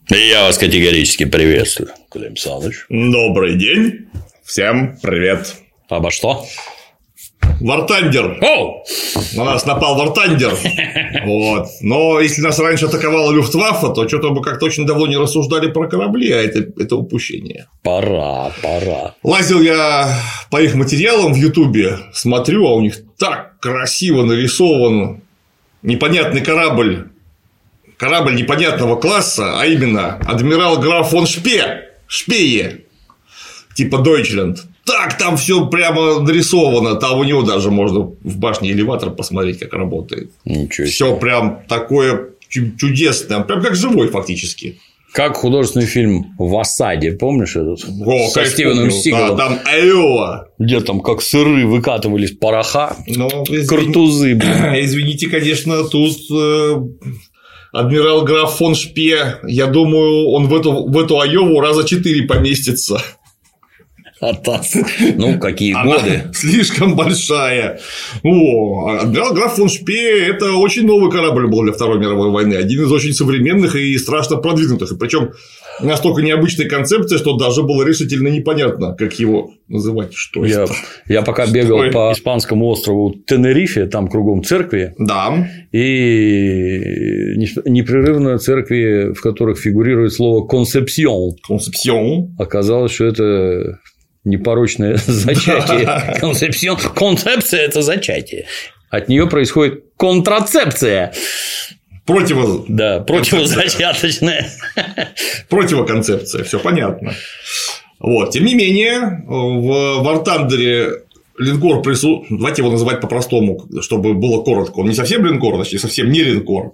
Я вас категорически приветствую, Клим Саныч. Добрый день. Всем привет. Обо что? Вартандер. Оу! На нас напал Вартандер. Вот. Но если нас раньше атаковала Люфтваффе, то что-то мы как-то очень давно не рассуждали про корабли, а это упущение. Пора. Лазил я по их материалам в Ютубе, смотрю, а у них так красиво нарисован непонятный корабль непонятного класса, а именно адмирал граф фон Шпее, типа Deutschland. Так там все прямо нарисовано, там у него даже можно в башне элеватор посмотреть, как работает. Ничего себе. Все прям такое чудесное, прям как живой фактически. Как художественный фильм «В осаде», помнишь этот? Со Стивеном Сигалом. Да, там Айова. Где там как сыры выкатывались пороха, картузы. Извините, конечно, тут адмирал граф фон Шпее, я думаю, он в эту Айову раза 4 поместится. Ну, какие годы. Слишком большая. Адмирал граф фон Шпее – это очень новый корабль был для Второй мировой войны. Один из очень современных и страшно продвинутых. И причем настолько необычная концепция, что даже было решительно непонятно, как его называть. Что я пока бегал по испанскому острову Тенерифе, там кругом церкви. Да. И непрерывно церкви, в которых фигурирует слово «концепсион». Оказалось, что это непорочное зачатие. Концепция – это зачатие. От нее происходит контрацепция. Противозачаточная. Противоконцепция, все понятно. Вот. Тем не менее, в Вартандере линкор присутствует. Давайте его называть по-простому, чтобы было коротко. Он не совсем линкор, точнее, совсем не линкор.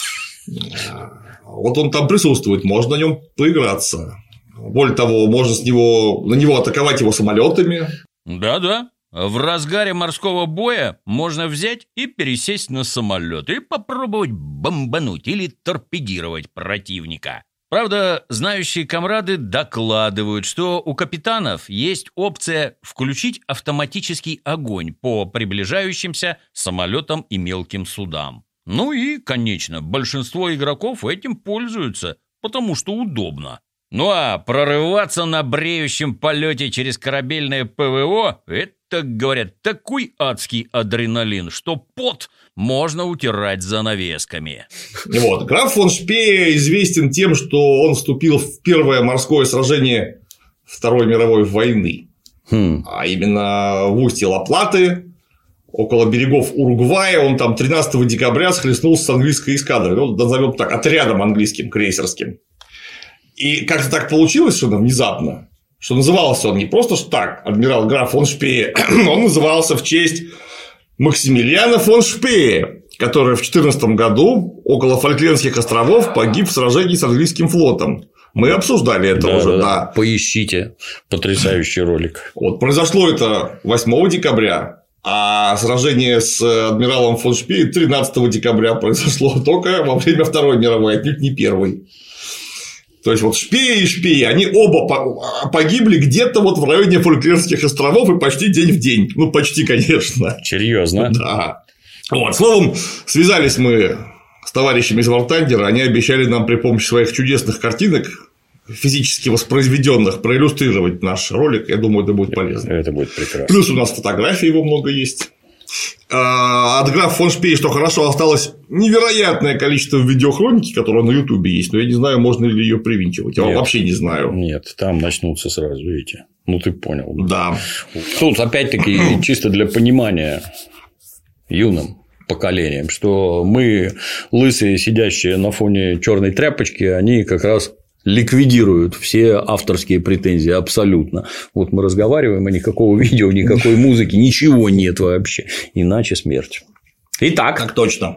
Вот он там присутствует, можно на нем поиграться. Более того, можно на него атаковать его самолетами. Да. В разгаре морского боя можно взять и пересесть на самолет и попробовать бомбануть или торпедировать противника. Правда, знающие комрады докладывают, что у капитанов есть опция включить автоматический огонь по приближающимся самолетам и мелким судам. Ну и, конечно, большинство игроков этим пользуются, потому что удобно. Ну а прорываться на бреющем полете через корабельное ПВО – это, говорят, такой адский адреналин, что пот можно утирать занавесками. Вот. Граф фон Шпее известен тем, что он вступил в первое морское сражение Второй мировой войны, а именно в устье Ла-Платы, около берегов Уругвая. Он там 13 декабря схлестнулся с английской эскадрой, назовем так, отрядом английским крейсерским. И как-то так получилось, что внезапно, что назывался он не просто так, адмирал граф фон Шпее, он назывался в честь Максимилиана фон Шпее, который в 14 году около Фольклендских островов погиб в сражении с английским флотом. Мы обсуждали это уже. Да. Поищите потрясающий ролик. Вот, произошло это 8 декабря, а сражение с адмиралом фон Шпее 13 декабря произошло только во время Второй мировой, отнюдь не первой. То есть, вот Шпее и Шпее, они оба погибли где-то вот в районе Фольклендских островов и почти день в день. Ну, почти, конечно. Серьезно? Да. Вот, словом, связались мы с товарищами из Вартандера, они обещали нам при помощи своих чудесных картинок, физически воспроизведенных, проиллюстрировать наш ролик. Я думаю, это будет полезно. Это будет прекрасно. Плюс у нас фотографий его много есть. От графа фон Шпее, что хорошо, осталось невероятное количество видеохроники, которая на Ютубе есть, но я не знаю, можно ли ее привинчивать. Я вообще не знаю. Нет, там начнутся сразу, видите. Ну, ты понял. Да. Тут, опять-таки, чисто для понимания юным поколением, что мы, лысые, сидящие на фоне черной тряпочки, они как раз ликвидируют все авторские претензии абсолютно. Вот мы разговариваем, а никакого видео, никакой музыки, ничего нет вообще. Иначе смерть. Итак. Так точно.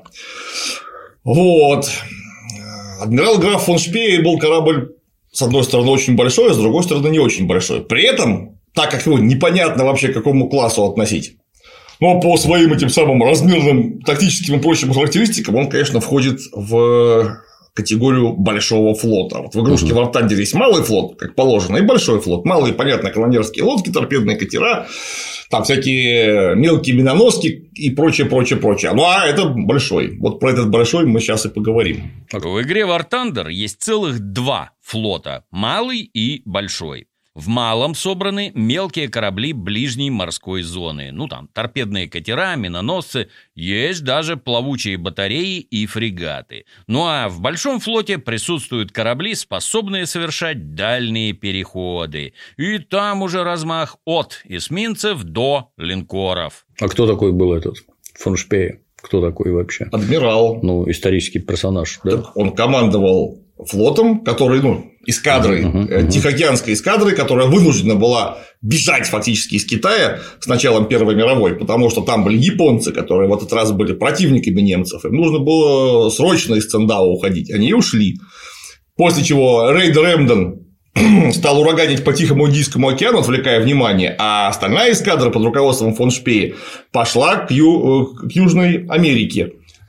Вот. Адмирал граф фон Шпее был корабль, с одной стороны, очень большой, а с другой стороны, не очень большой. При этом, так как его непонятно вообще к какому классу относить, но по своим этим самым размерным тактическим и прочим характеристикам он, конечно, входит в категорию большого флота. Вот в игрушке War Thunder есть малый флот, как положено, и большой флот. Малые, понятно, канонерские лодки, торпедные катера, там всякие мелкие миноноски и прочее. Ну, а это большой. Вот про этот большой мы сейчас и поговорим. В игре War Thunder есть целых 2 флота – малый и большой. В малом собраны мелкие корабли ближней морской зоны. Ну, там, торпедные катера, миноносцы, есть даже плавучие батареи и фрегаты. Ну, а в большом флоте присутствуют корабли, способные совершать дальние переходы. И там уже размах от эсминцев до линкоров. А кто такой был этот фон Шпее? Кто такой вообще? Адмирал. Ну, исторический персонаж, да? Так он командовал флотом, который, эскадрой, Тихоокеанской эскадрой, которая вынуждена была бежать фактически из Китая с началом Первой мировой, потому что там были японцы, которые в этот раз были противниками немцев, им нужно было срочно из Циндао уходить, они и ушли. После чего рейдер Эмден стал ураганить по Тихому Индийскому океану, отвлекая внимание, а остальная эскадра под руководством фон Шпее пошла к Южной Америке.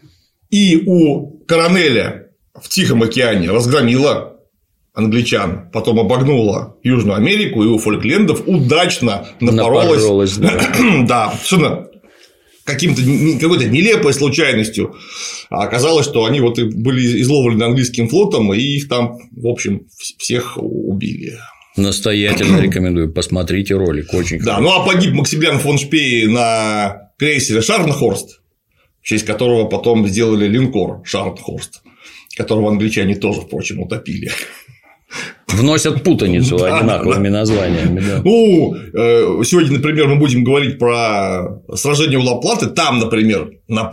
И у Коронеля в Тихом океане разгромила англичан, потом обогнула Южную Америку и у Фолклендов удачно напоролась. Да, совершенно какой-то нелепой случайностью. А оказалось, что они вот и были изловлены английским флотом, и их там, в общем, всех убили. Настоятельно рекомендую. Посмотрите ролик. Очень хорошо. Да, ну а погиб Максимилиан фон Шпее на крейсере Шарнхорст, в честь которого потом сделали линкор Шарнхорст, которого англичане тоже, впрочем, утопили. Вносят путаницу одинаковыми названиями. Да. Ну, сегодня, например, мы будем говорить про сражение у Ла-Платы. Там, например,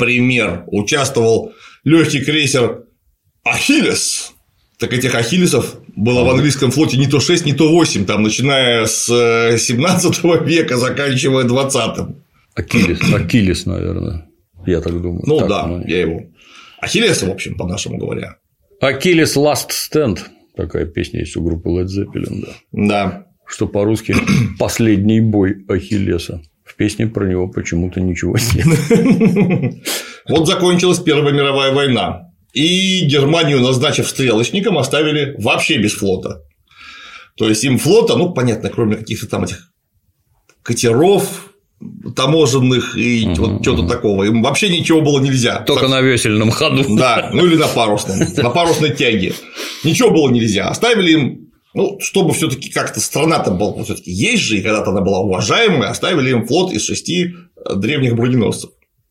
участвовал легкий крейсер Ахиллес. Так этих Ахиллесов было в английском флоте не то 6, не то 8, там, начиная с 17 века, заканчивая 20-м. Ахиллес, наверное. Я так думаю. Ну, так, да, я его. Ахиллеса, в общем, по-нашему говоря. Ахиллес Last Stand. Такая песня есть у группы Led Zeppelin, да. Да. Что по-русски «Последний бой Ахиллеса». В песне про него почему-то ничего нет. Вот закончилась Первая мировая война. И Германию, назначив стрелочником, оставили вообще без флота. То есть им флота, ну, понятно, кроме каких-то там этих катеров таможенных и вот чего-то такого. Им вообще ничего было нельзя. Только на весельном ходу. Да, ну или на парусном, на парусной тяге. Ничего было нельзя. Оставили им, ну, чтобы все-таки как-то страна-то была, все-таки есть же, и когда-то она была уважаемая, оставили им флот из 6 древних броненосцев.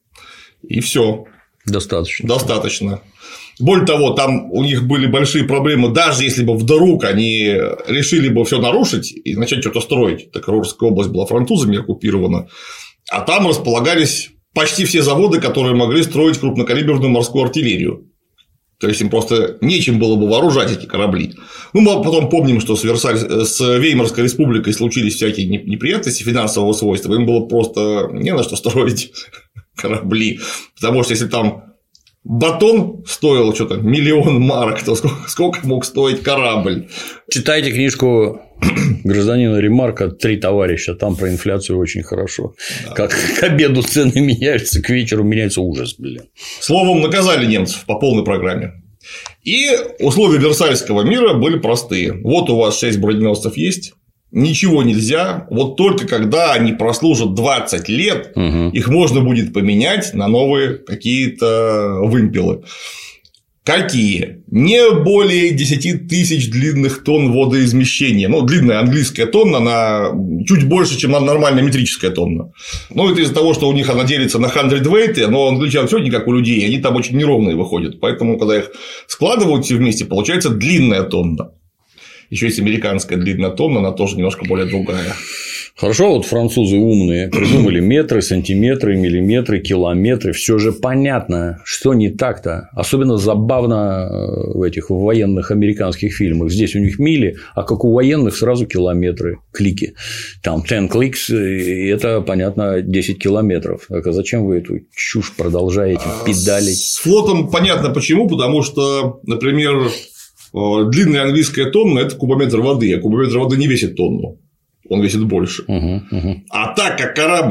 И все. Достаточно. Более того, там у них были большие проблемы, даже если бы вдруг они решили бы все нарушить и начать что-то строить. Так Рурская область была французами оккупирована, а там располагались почти все заводы, которые могли строить крупнокалиберную морскую артиллерию. То есть им просто нечем было бы вооружать эти корабли. Ну, мы потом помним, что с Веймарской республикой случились всякие неприятности финансового свойства, им было просто не на что строить корабли, потому что если там батон стоил что-то 1 000 000 марок, то сколько мог стоить корабль? Читайте книжку гражданина Ремарка «Три товарища», там про инфляцию очень хорошо. Да. Как к обеду цены меняются, к вечеру меняется ужас, блин. Словом, наказали немцев по полной программе. И условия Версальского мира были простые. Вот у вас 6 броненосцев есть. Ничего нельзя, вот только когда они прослужат 20 лет, их можно будет поменять на новые какие-то вымпелы. Какие? Не более 10 тысяч длинных тонн водоизмещения. Ну, длинная английская тонна, она чуть больше, чем нормальная метрическая тонна. Ну, это из-за того, что у них она делится на hundredweight, но англичан все не как у людей, они там очень неровные выходят. Поэтому, когда их складывают все вместе, получается длинная тонна. Еще есть американская длинная тонна, она тоже немножко более другая. Хорошо, вот французы умные придумали метры, сантиметры, миллиметры, километры. Все же понятно, что не так-то. Особенно забавно в этих военных американских фильмах. Здесь у них мили, а как у военных сразу километры, клики. Там 10 clicks, и это, понятно, 10 километров. Так а зачем вы эту чушь продолжаете педалить? С флотом понятно почему, потому что, например, длинная английская тонна – это кубометр воды, а кубометр воды не весит тонну, он весит больше. А так как корабль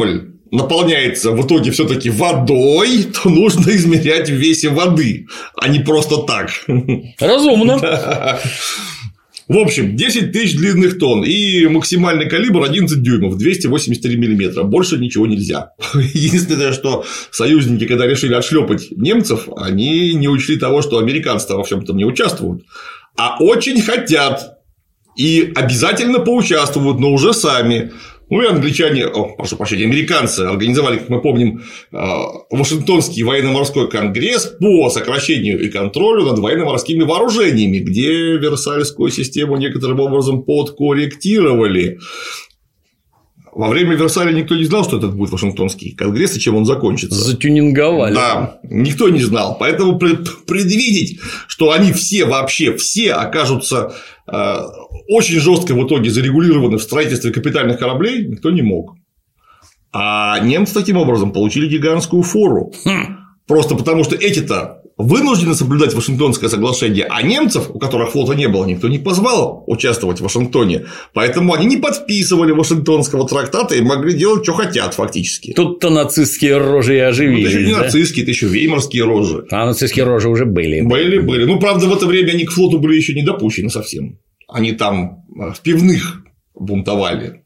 наполняется в итоге все-таки водой, то нужно измерять в весе воды, а не просто так. Разумно. В общем, 10 тысяч длинных тонн и максимальный калибр 11 дюймов, 283 миллиметра. Больше ничего нельзя. Единственное, что союзники, когда решили отшлепать немцев, они не учли того, что американцы во всем этом не участвуют, а очень хотят и обязательно поучаствуют, но уже сами. Ну и англичане, прошу прощения, американцы организовали, как мы помним, Вашингтонский военно-морской конгресс по сокращению и контролю над военно-морскими вооружениями, где Версальскую систему некоторым образом подкорректировали. Во время Версаля никто не знал, что это будет Вашингтонский конгресс и чем он закончится. Затюнинговали. Да, никто не знал. Поэтому предвидеть, что они все окажутся очень жестко в итоге зарегулированы в строительстве капитальных кораблей, никто не мог. А немцы таким образом получили гигантскую фору. Просто потому, что эти-то вынуждены соблюдать Вашингтонское соглашение, а немцев, у которых флота не было, никто не позвал участвовать в Вашингтоне. Поэтому они не подписывали Вашингтонского трактата и могли делать, что хотят, фактически. Тут-то нацистские рожи и оживились. Это еще не да? нацистские, это еще веймарские рожи. А нацистские рожи уже были. Были. Ну, правда, в это время они к флоту были еще не допущены совсем. Они там в пивных бунтовали.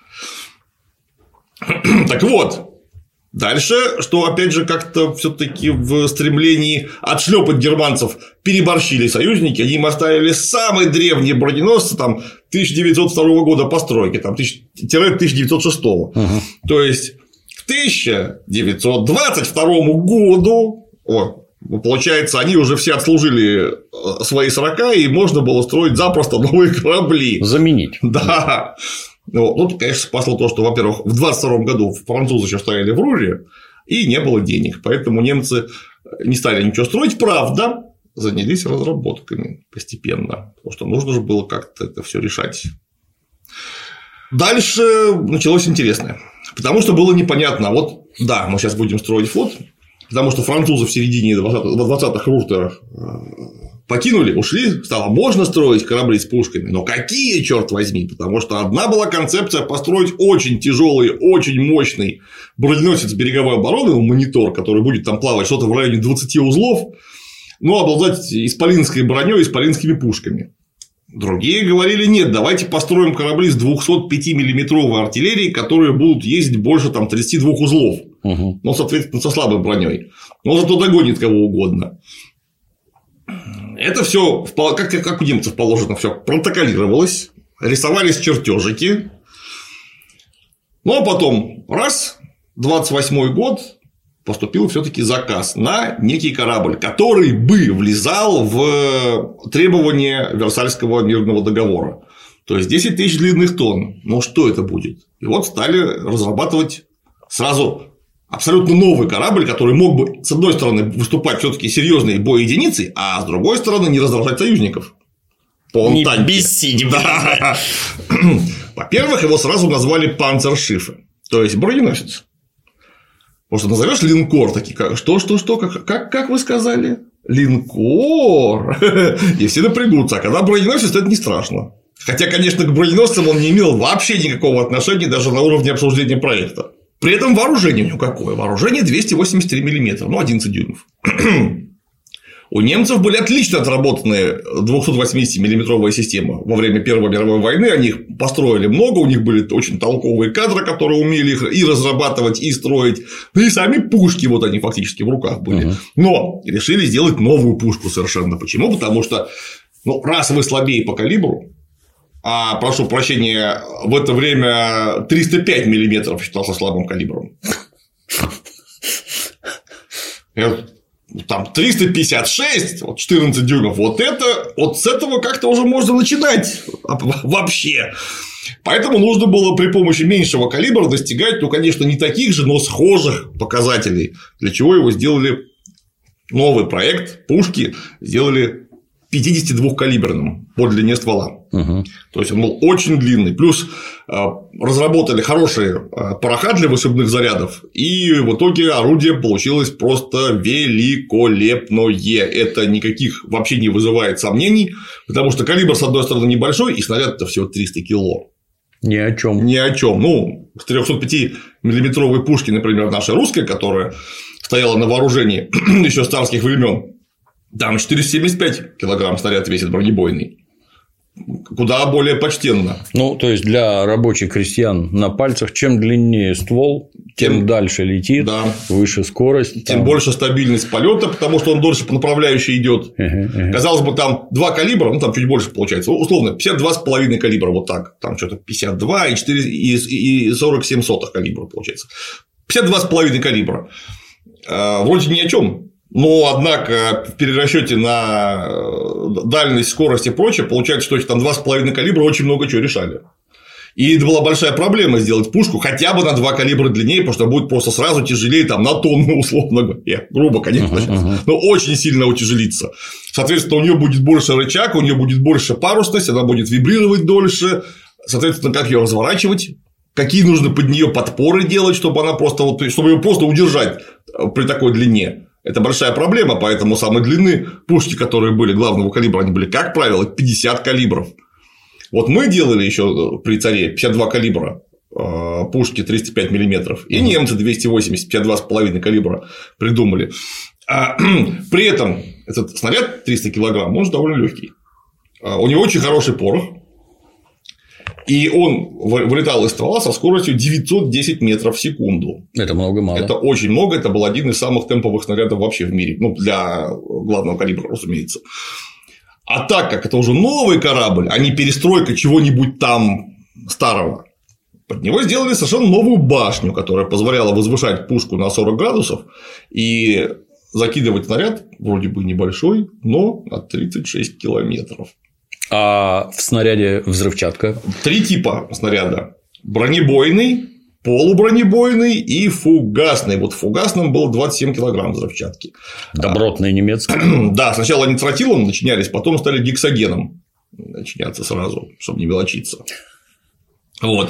Так вот. Дальше, что, опять же, как-то все-таки в стремлении отшлепать германцев переборщили союзники, они им оставили самые древние броненосцы, там, 1902 года постройки, там, 1906. То есть, к 1922 году, получается, они уже все отслужили свои 40, и можно было строить запросто новые корабли. Заменить. Да. Ну, тут, конечно, спасло то, что, во-первых, в 22 году французы еще стояли в Руре, и не было денег. Поэтому немцы не стали ничего строить. Правда, занялись разработками постепенно. Потому что нужно же было как-то это все решать. Дальше началось интересное. Потому что было непонятно. Вот, да, мы сейчас будем строить флот. Потому что французы в середине 20-х Рур покинули, ушли, стало можно строить корабли с пушками, но какие, черт возьми, потому что одна была концепция построить очень тяжелый, очень мощный броненосец береговой обороны, монитор, который будет там плавать что-то в районе 20 узлов, но обладать исполинской броней, исполинскими пушками. Другие говорили: нет, давайте построим корабли с 205-миллиметровой артиллерией, которые будут ездить больше там 32 узлов, но, соответственно, со слабой броней, но зато догонит кого угодно. Это все, как у немцев положено, все протоколировалось, рисовались чертежики. Ну, а потом, раз, 28-й год, поступил все-таки заказ на некий корабль, который бы влезал в требования Версальского мирного договора. То есть 10 тысяч длинных тонн. Ну, что это будет? И вот стали разрабатывать сразу абсолютно новый корабль, который мог бы, с одной стороны, выступать все-таки серьезной боеединицей, а с другой стороны, не раздражать союзников. Не бесить. Да. Во-первых, его сразу назвали Панцершиффе, то есть броненосец. Потому что назовешь линкор, такие, что, как вы сказали? Линкор. И все напрягутся. А когда броненосец, то это не страшно. Хотя, конечно, к броненосцам он не имел вообще никакого отношения даже на уровне обсуждения проекта. При этом вооружение у него какое? Вооружение 283 миллиметра, 11 дюймов. У немцев были отлично отработанные 280-миллиметровая система во время Первой мировой войны, они их построили много, у них были очень толковые кадры, которые умели их и разрабатывать, и строить, ну и сами пушки вот они фактически в руках были. Но решили сделать новую пушку совершенно. Почему? Потому что, раз вы слабее по калибру, а, прошу прощения, в это время 305 миллиметров считался слабым калибром. Там 356, 14 дюймов, вот с этого как-то уже можно начинать вообще. Поэтому нужно было при помощи меньшего калибра достигать, конечно, не таких же, но схожих показателей. Для чего его сделали новый проект, пушки сделали 52-калиберным по длине ствола. То есть он был очень длинный. Плюс разработали хорошие пороха для вышибных зарядов. И в итоге орудие получилось просто великолепное. Это никаких вообще не вызывает сомнений. Потому что калибр, с одной стороны, небольшой, и снаряд-то всего 300 кило. Ни о чем. Ни о чем. Ну, с 305-миллиметровой пушки, например, нашей русской, которая стояла на вооружении еще с царских времен, там 475 килограмм снаряд весит бронебойный. Куда более почтенно. Ну, то есть для рабочих крестьян на пальцах, чем длиннее ствол, тем дальше летит, да. Выше скорость. Тем больше стабильность полета, потому что он дольше по направляющей идет. Казалось бы, там 2 калибра, ну там чуть больше получается. Условно, 52,5 калибра, вот так. Там что-то 52 и 47 калибра получается. 52,5 калибра. Вроде ни о чем. Но, однако, в перерасчете на дальность, скорость и прочее, получается, что эти там 2,5 калибра очень много чего решали. И это была большая проблема сделать пушку хотя бы на 2 калибра длиннее, потому что будет просто сразу тяжелее там, на тонну, условно говоря. Грубо, конечно, сейчас. Но очень сильно утяжелится. Соответственно, у нее будет больше рычаг, у нее будет больше парусность, она будет вибрировать дольше. Соответственно, как ее разворачивать? Какие нужно под нее подпоры делать, чтобы она просто чтобы ее просто удержать при такой длине? Это большая проблема, поэтому самые длинные пушки, которые были главного калибра, они были, как правило, 50 калибров. Вот мы делали еще при царе 52 калибра пушки 305 миллиметров, и немцы 280, 52,5 калибра придумали. При этом этот снаряд 300 килограмм, он же довольно легкий. У него очень хороший порох. И он вылетал из ствола со скоростью 910 метров в секунду. Это много-мало. Это очень много. Это был один из самых темповых снарядов вообще в мире. Ну, для главного калибра, разумеется. А так как это уже новый корабль, а не перестройка чего-нибудь там старого, под него сделали совершенно новую башню, которая позволяла возвышать пушку на 40 градусов и закидывать снаряд, вроде бы небольшой, но на 36 километров. А в снаряде взрывчатка? 3 типа снаряда. Бронебойный, полубронебойный и фугасный. Вот в фугасном было 27 килограмм взрывчатки. Добротный немецкий. Да, сначала они тротилом начинялись, потом стали гексогеном начиняться сразу, чтобы не мелочиться. Вот.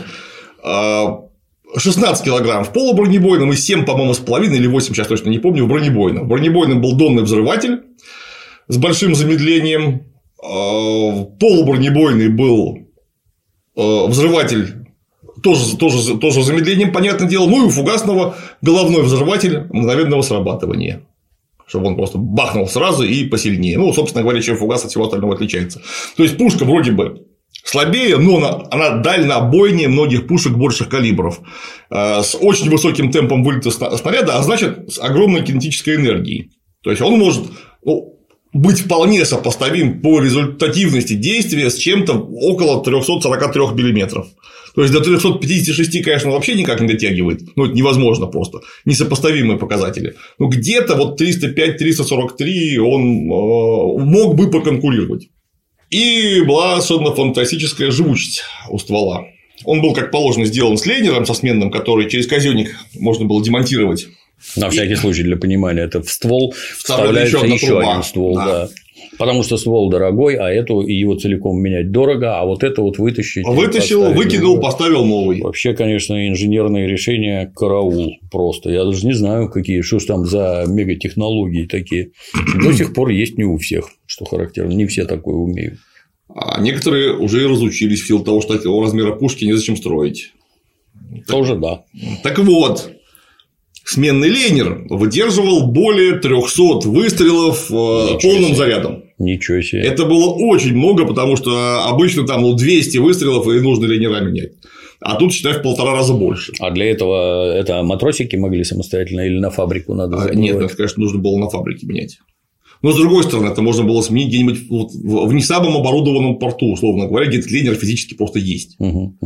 16 килограмм в полубронебойном и 7, по-моему, с половиной или 8, сейчас точно не помню, в бронебойном. В бронебойном был донный взрыватель с большим замедлением. Полубронебойный был взрыватель тоже с замедлением, понятное дело. Ну и у фугасного головной взрыватель мгновенного срабатывания, чтобы он просто бахнул сразу и посильнее. Ну, собственно говоря, чем фугас от всего остального отличается. То есть пушка вроде бы слабее, но она дальнобойнее многих пушек больших калибров, с очень высоким темпом вылета снаряда, а значит, с огромной кинетической энергией. То есть он может быть вполне сопоставим по результативности действия с чем-то около 343 миллиметров. То есть до 356, конечно, вообще никак не дотягивает. Ну, это невозможно просто. Несопоставимые показатели. Но где-то вот 305-343 он мог бы поконкурировать. И была совершенно фантастическая живучесть у ствола. Он был, как положено, сделан с лейнером со сменным, который через казённик можно было демонтировать. На всякий случай, для понимания, это в ствол вставляется еще один ствол, да. Потому что ствол дорогой, а его целиком менять дорого, а вот это вот вытащить. Вытащил, выкинул, поставил новый. Вообще, конечно, инженерные решения караул просто. Я даже не знаю, что ж там за мегатехнологии такие. До сих пор есть не у всех, что характерно. Не все такое умеют. А некоторые уже и разучились в силу того, что такого размера пушки незачем строить. Тоже да. Так вот. Сменный лейнер выдерживал более 300 выстрелов полным зарядом. Ничего себе. Это было очень много, потому что обычно там 200 выстрелов и нужно лейнера менять. А тут, считай, в 1,5 раза больше. А для этого это матросики могли самостоятельно или на фабрику надо забывать? Нет, это, конечно, нужно было на фабрике менять. Но, с другой стороны, это можно было сменить где-нибудь в не самом оборудованном порту, условно говоря, где этот лейнер физически просто есть.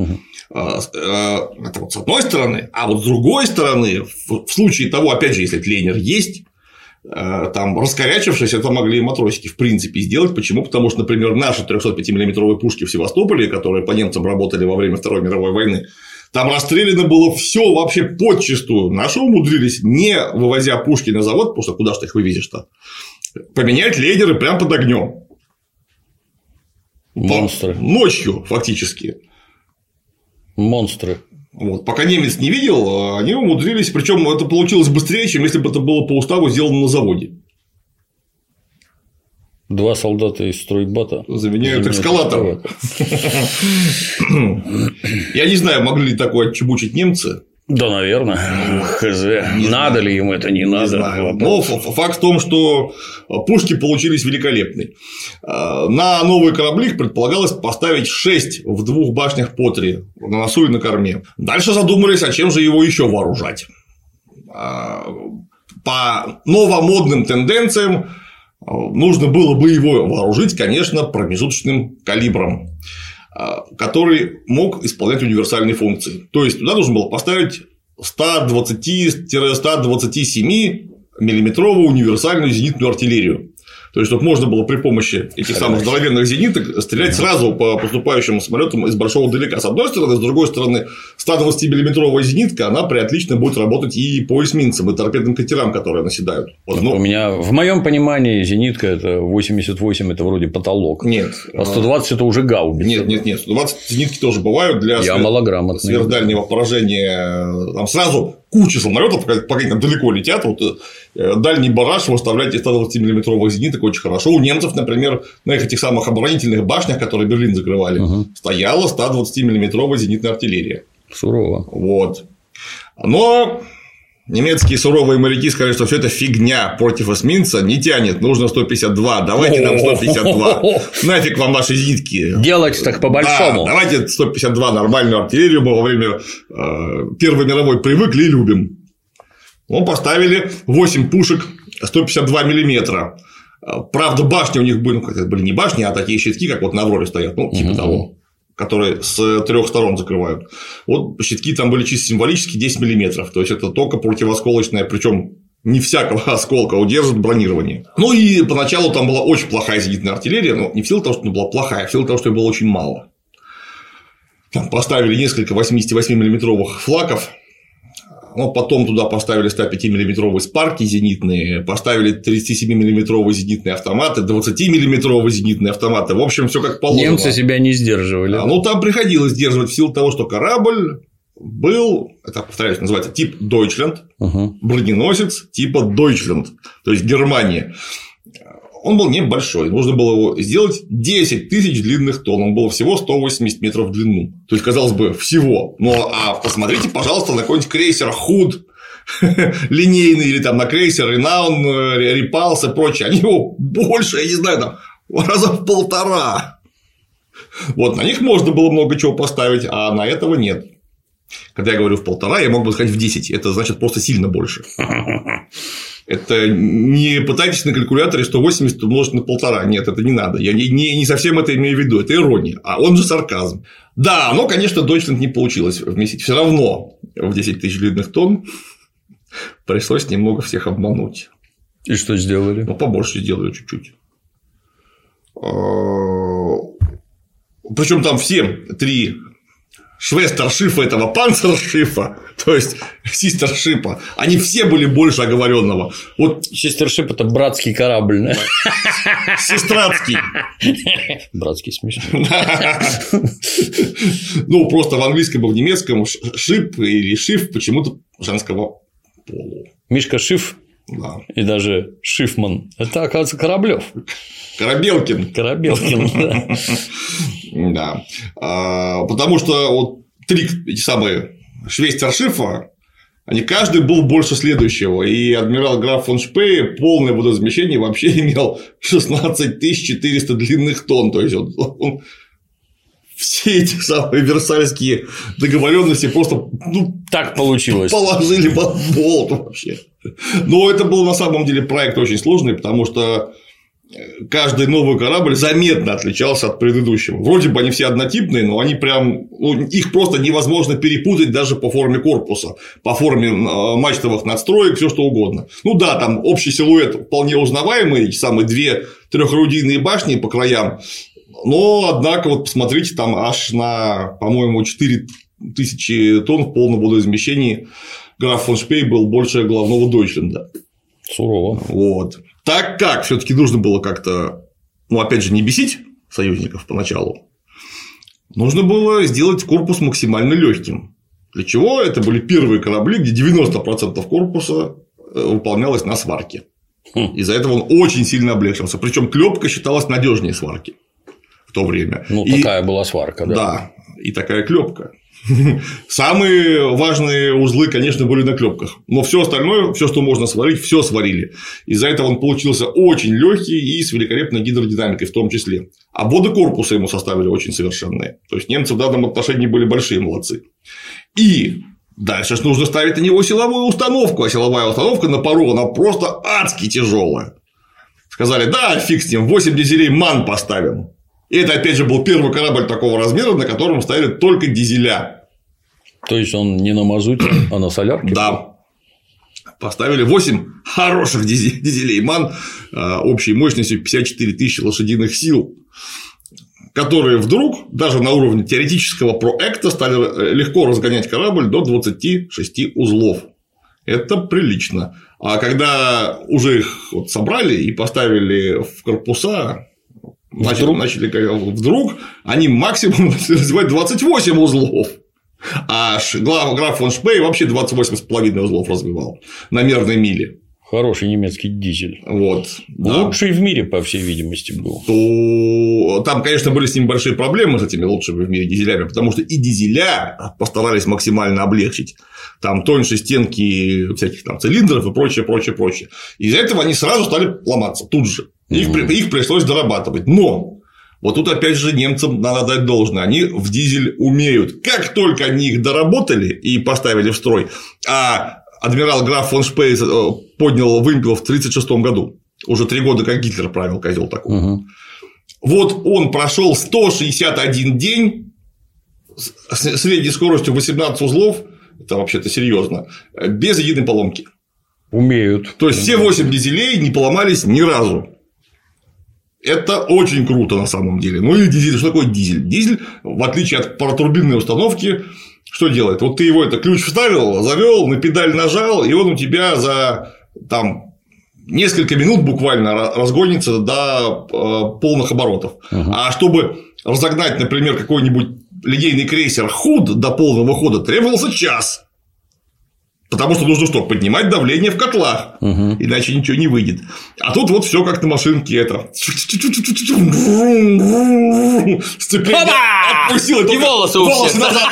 Это вот с одной стороны. А вот с другой стороны, в случае того, опять же, если этот лейнер есть, там раскорячившись, это могли и матросики в принципе сделать. Почему? Потому что, например, наши 305-миллиметровые пушки в Севастополе, которые по немцам работали во время Второй мировой войны, там расстреляно было все вообще подчистую. Наши умудрились, не вывозя пушки на завод, потому что куда ж ты их вывезешь-то, поменять лейнеры прямо под огнем. Монстры. Ночью, фактически. Монстры. Вот. Пока немец не видел, они умудрились. Причем это получилось быстрее, чем если бы это было по уставу сделано на заводе. 2 солдата из стройбата заменяют эскалатор. Я не знаю, могли ли такое отчебучить немцы. Да, наверное. Хз. Надо ли им это, не надо. Но факт в том, что пушки получились великолепные. На новые корабли предполагалось поставить 6 в 2 башнях по 3 на носу и на корме. Дальше задумались, а чем же его еще вооружать. По новомодным тенденциям нужно было бы его вооружить, конечно, промежуточным калибром, который мог исполнять универсальные функции. То есть туда нужно было поставить 120-127 миллиметровую универсальную зенитную артиллерию. То есть, чтобы можно было при помощи этих самых здоровенных зениток стрелять сразу по поступающим самолетам из большого далека. С одной стороны, с другой стороны, 120-миллиметровая зенитка, она отлично будет работать и по эсминцам, и торпедным катерам, которые наседают. Вот, у меня, в моем понимании, зенитка это 88, это вроде потолок. Нет. А 120 это уже гаубица. Нет. 120 зенитки тоже бывают для сверхдальнего поражения. Там сразу куча самолетов, пока они там далеко летят, вот дальний бараж выставлять из 120-миллиметровых зениток очень хорошо. У немцев, например, на этих самых оборонительных башнях, которые Берлин закрывали, стояла 120-миллиметровая зенитная артиллерия. Сурово. Вот. Но немецкие суровые моряки сказали, что все это фигня, против эсминца не тянет, нужно 152, давайте нам 152, нафиг вам ваши зенитки. Делать так по-большому. Да, давайте 152 нормальную артиллерию, мы во время Первой мировой привыкли и любим. Ну, поставили 8 пушек 152 миллиметра. Правда, башни у них были, были не башни, а такие щитки, как вот на Авроре стоят, ну, типа того, которые с 3 сторон закрывают. Вот щитки там были чисто символические 10 миллиметров. То есть это только противосколочная, причем не всякого осколка удержит бронирование. Ну и поначалу там была очень плохая зенитная артиллерия, но не в силу того, что она была плохая, а в силу того, что ее было очень мало. Там поставили несколько 88-миллиметровых флаков. Но потом туда поставили 105-миллиметровые спарки зенитные, поставили 37-миллиметровые зенитные автоматы, 20-миллиметровые зенитные автоматы. В общем, все как положено. Немцы себя не сдерживали. Ну, там приходилось сдерживать в силу того, что корабль был, это, повторяюсь, называется тип Deutschland, броненосец типа Deutschland, то есть Германия. Он был небольшой, нужно было его сделать 10 тысяч длинных тонн, он был всего 180 метров в длину. То есть, казалось бы, всего. Ну, а посмотрите, пожалуйста, на какой-нибудь крейсер Худ линейный, или там на крейсер Ренаун, Репалс и прочее, они его больше, я не знаю, там раза в 1,5. Вот, на них можно было много чего поставить, а на этого нет. Когда я говорю в 1,5, я мог бы сказать в 10, это значит просто сильно больше. Это не пытайтесь на калькуляторе 180 умножить на 1,5. Нет, это не надо. Я не совсем это имею в виду. Это ирония. А он же сарказм. Да, но, конечно, Deutschland не получилось вместить. Все равно в 10 тысяч длинных тонн пришлось немного всех обмануть. И что сделали? Ну, побольше сделали чуть-чуть. Причем там все 3 Швестершифа этого панцершифа, то есть систершипа, они все были больше оговоренного. Вот систершип это братский корабль, да? Сестратский. Братский смешно. Ну, просто в английском и в немецком шип или шиф почему-то женского пола. Мишка Шиф. Да. И даже Шифман. Это, оказывается, Кораблёв. Корабелкин, да. Да. Потому что вот 3 эти самые Швестершифа, они каждый был больше следующего. И адмирал граф фон Шпее полное водоизмещение вообще имел 16 400 длинных тонн. То есть он все эти самые версальские договоренности просто так получилось. Положили под болт вообще. Но это был на самом деле проект очень сложный, потому что каждый новый корабль заметно отличался от предыдущего. Вроде бы они все однотипные, но они прям. Их просто невозможно перепутать даже по форме корпуса, по форме мачтовых надстроек, все что угодно. Ну да, там общий силуэт вполне узнаваемый, самые 2 трехорудийные башни по краям. Но, однако, вот посмотрите, там аж на, по-моему, 4000 тонн в полном водоизмещении граф фон Шпей был больше головного Дойчленда. Сурово. Вот. Так как все-таки нужно было как-то, ну, опять же, не бесить союзников поначалу, нужно было сделать корпус максимально легким. Для чего это были первые корабли, где 90% корпуса выполнялось на сварке. Из-за этого он очень сильно облегчился. Причем клепка считалась надежнее сварки в то время. Ну, такая была сварка, да. Да, и такая клепка. Самые важные узлы, конечно, были на клепках. Но все остальное, все, что можно сварить, все сварили. Из-за этого он получился очень легкий и с великолепной гидродинамикой в том числе. Обводы корпуса ему составили очень совершенные. То есть немцы в данном отношении были большие молодцы. И дальше нужно ставить на него силовую установку. А силовая установка на пару, она просто адски тяжелая. Сказали, да, фиг с ним, 8 дизелей МАН поставим. И это, опять же, был первый корабль такого размера, на котором ставили только дизеля. То есть он не на мазуте, а на солярке? Да. Поставили 8 хороших дизелей МАН общей мощностью 54 тысячи лошадиных сил, которые вдруг, даже на уровне теоретического проекта, стали легко разгонять корабль до 26 узлов. Это прилично. А когда уже их собрали и поставили в корпуса, вдруг они максимум начали развивать 28 узлов. А граф фон Шпее вообще 28,5 узлов развивал на мерной миле. Хороший немецкий дизель. Вот. Лучший в мире, по всей видимости, был. Там, конечно, были с ним большие проблемы с этими лучшими в мире дизелями, потому что и дизеля постарались максимально облегчить. Там тоньше стенки всяких там цилиндров и прочее, прочее, прочее. Из-за этого они сразу стали ломаться тут же. Их пришлось дорабатывать. Но вот тут, опять же, немцам надо дать должное. Они в дизель умеют. Как только они их доработали и поставили в строй, а адмирал граф фон Шпее поднял вымпел в 1936 году. Уже 3 года, как Гитлер правил, козел такой. Вот он прошел 161 день с средней скоростью 18 узлов. Это вообще-то серьезно. Без единой поломки. Умеют. То есть все 8 дизелей не поломались ни разу. Это очень круто на самом деле. Ну и дизель. Что такое дизель? Дизель, в отличие от паротурбинной установки, что делает? Вот ты его ключ вставил, завел, на педаль нажал, и он у тебя за там несколько минут буквально разгонится до полных оборотов. А чтобы разогнать, например, какой-нибудь линейный крейсер Худ до полного хода, требовался час. Потому что нужно что? Поднимать давление в котлах. Иначе ничего не выйдет. А тут вот все как на машинке это. Сцепление отпустил. И волосы у всех. Назад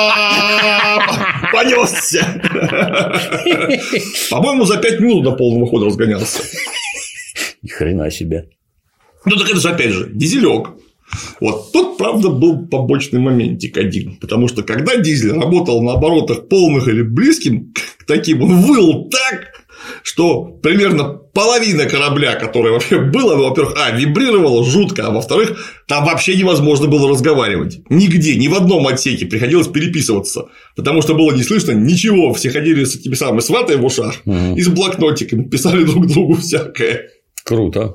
понесся. По-моему, за 5 минут до полного хода разгонялся. Ни хрена себе. Ну так это же опять же дизелек. Вот тут, правда, был побочный моментик один, потому что когда дизель работал на оборотах полных или близким к таким, он выл так, что примерно половина корабля, которая вообще была, во-первых, вибрировала жутко, а во-вторых, там вообще невозможно было разговаривать. Нигде, ни в одном отсеке приходилось переписываться, потому что было не слышно ничего, все ходили с этими самыми сватой в ушах и с блокнотиками, писали друг другу всякое. Круто.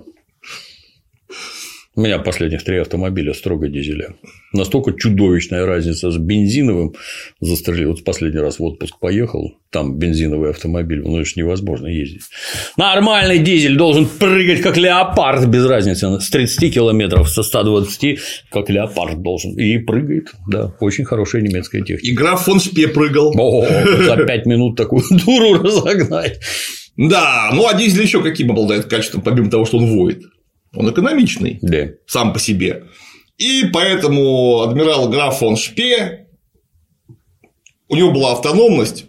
У меня последних 3 автомобиля строго дизеля. Настолько чудовищная разница с бензиновым застрелил. Вот последний раз в отпуск поехал, там бензиновый автомобиль, ну это ж невозможно ездить. Нормальный дизель должен прыгать как леопард, без разницы, с 30 километров, со 120, как леопард должен. И прыгает, да, очень хорошая немецкая техника. И граф фон Шпее прыгал. За 5 минут такую дуру разогнать. Да, ну а дизель еще каким обладает качеством, помимо того, что он воет? Он экономичный, да, сам по себе. И поэтому адмирал граф фон Шпее, у него была автономность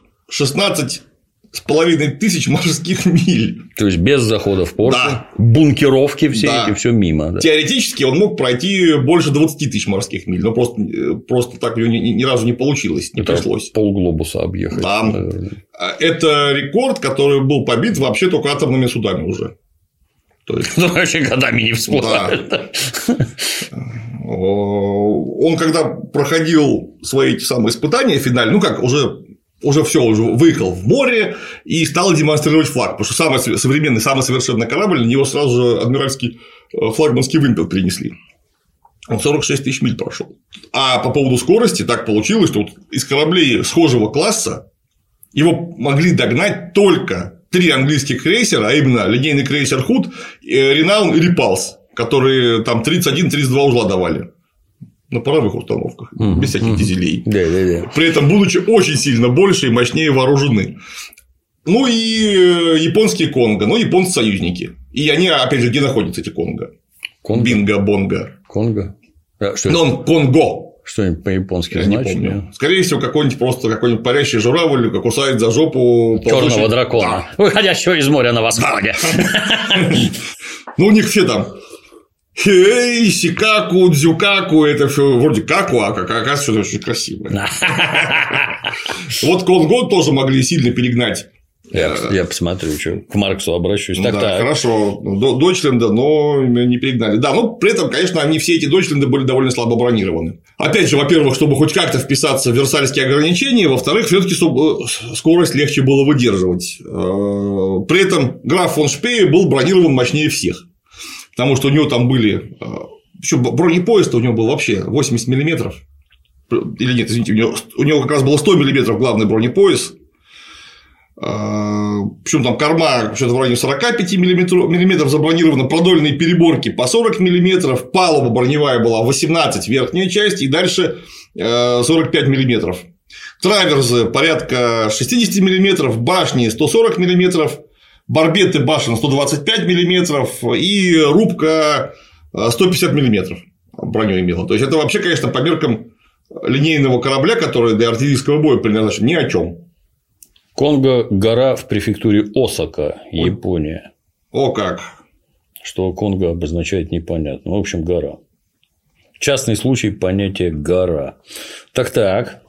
16,5 тысяч морских миль. То есть без захода в порт, бункеровки все эти, все мимо. Да. Теоретически он мог пройти больше 20 тысяч морских миль, но просто так у него ни разу не получилось, не пришлось. Полглобуса объехать. Да. Это рекорд, который был побит вообще только атомными судами уже. То есть... вообще годами не всплывает. Да. Он когда проходил свои эти самые испытания финальные, ну как, уже выехал в море и стал демонстрировать флаг, потому что самый современный, самый совершенный корабль, на него сразу же адмиральский флагманский вымпел принесли. Он 46 тысяч миль прошел. А по поводу скорости так получилось, что вот из кораблей схожего класса его могли догнать только 3 английских крейсера, а именно линейный крейсер Худ, Ренаун и Репалс, которые там 31-32 узла давали на паровых установках, без всяких дизелей. Да. При этом будучи очень сильно больше и мощнее вооружены. Ну и японские Конго, но японцы союзники. И они, опять же, где находятся эти Конго? Бинго-бонго. Конго? Что но он Конго. Что-нибудь по-японски я значит? Не помню. Скорее всего, какой-нибудь парящий журавль кусает за жопу черного дракона, выходящего из моря на восходе. Ну, у них все там сикаку, дзюкаку, это все вроде каку, а оказывается, что очень красиво. Вот Конго тоже могли сильно перегнать. Я посмотрю, что к Марксу обращусь. Так, хорошо, Дойчленда, но не перегнали. Да, но при этом, конечно, они все эти Дойчленды были довольно слабо бронированы. Опять же, во-первых, чтобы хоть как-то вписаться в Версальские ограничения, во-вторых, все-таки скорость легче было выдерживать. При этом граф фон Шпее был бронирован мощнее всех, потому что у него там были. Причем бронепоезд у него был вообще 80 мм. Или нет, извините, у него как раз было 100 мм главный бронепояс. Причем там корма что-то в районе 45 мм забронирована, продольные переборки по 40 мм, палуба броневая была 18 верхняя часть и дальше 45 мм. Траверзы порядка 60 мм, башни 140 мм, барбеты башен 125 мм и рубка 150 мм броню имела. То есть это вообще, конечно, по меркам линейного корабля, который для артиллерийского боя предназначен, ни о чем. Конго – гора в префектуре Осака, Япония. О как! Что Конго обозначает, непонятно. В общем, гора. Частный случай понятия «гора». Так.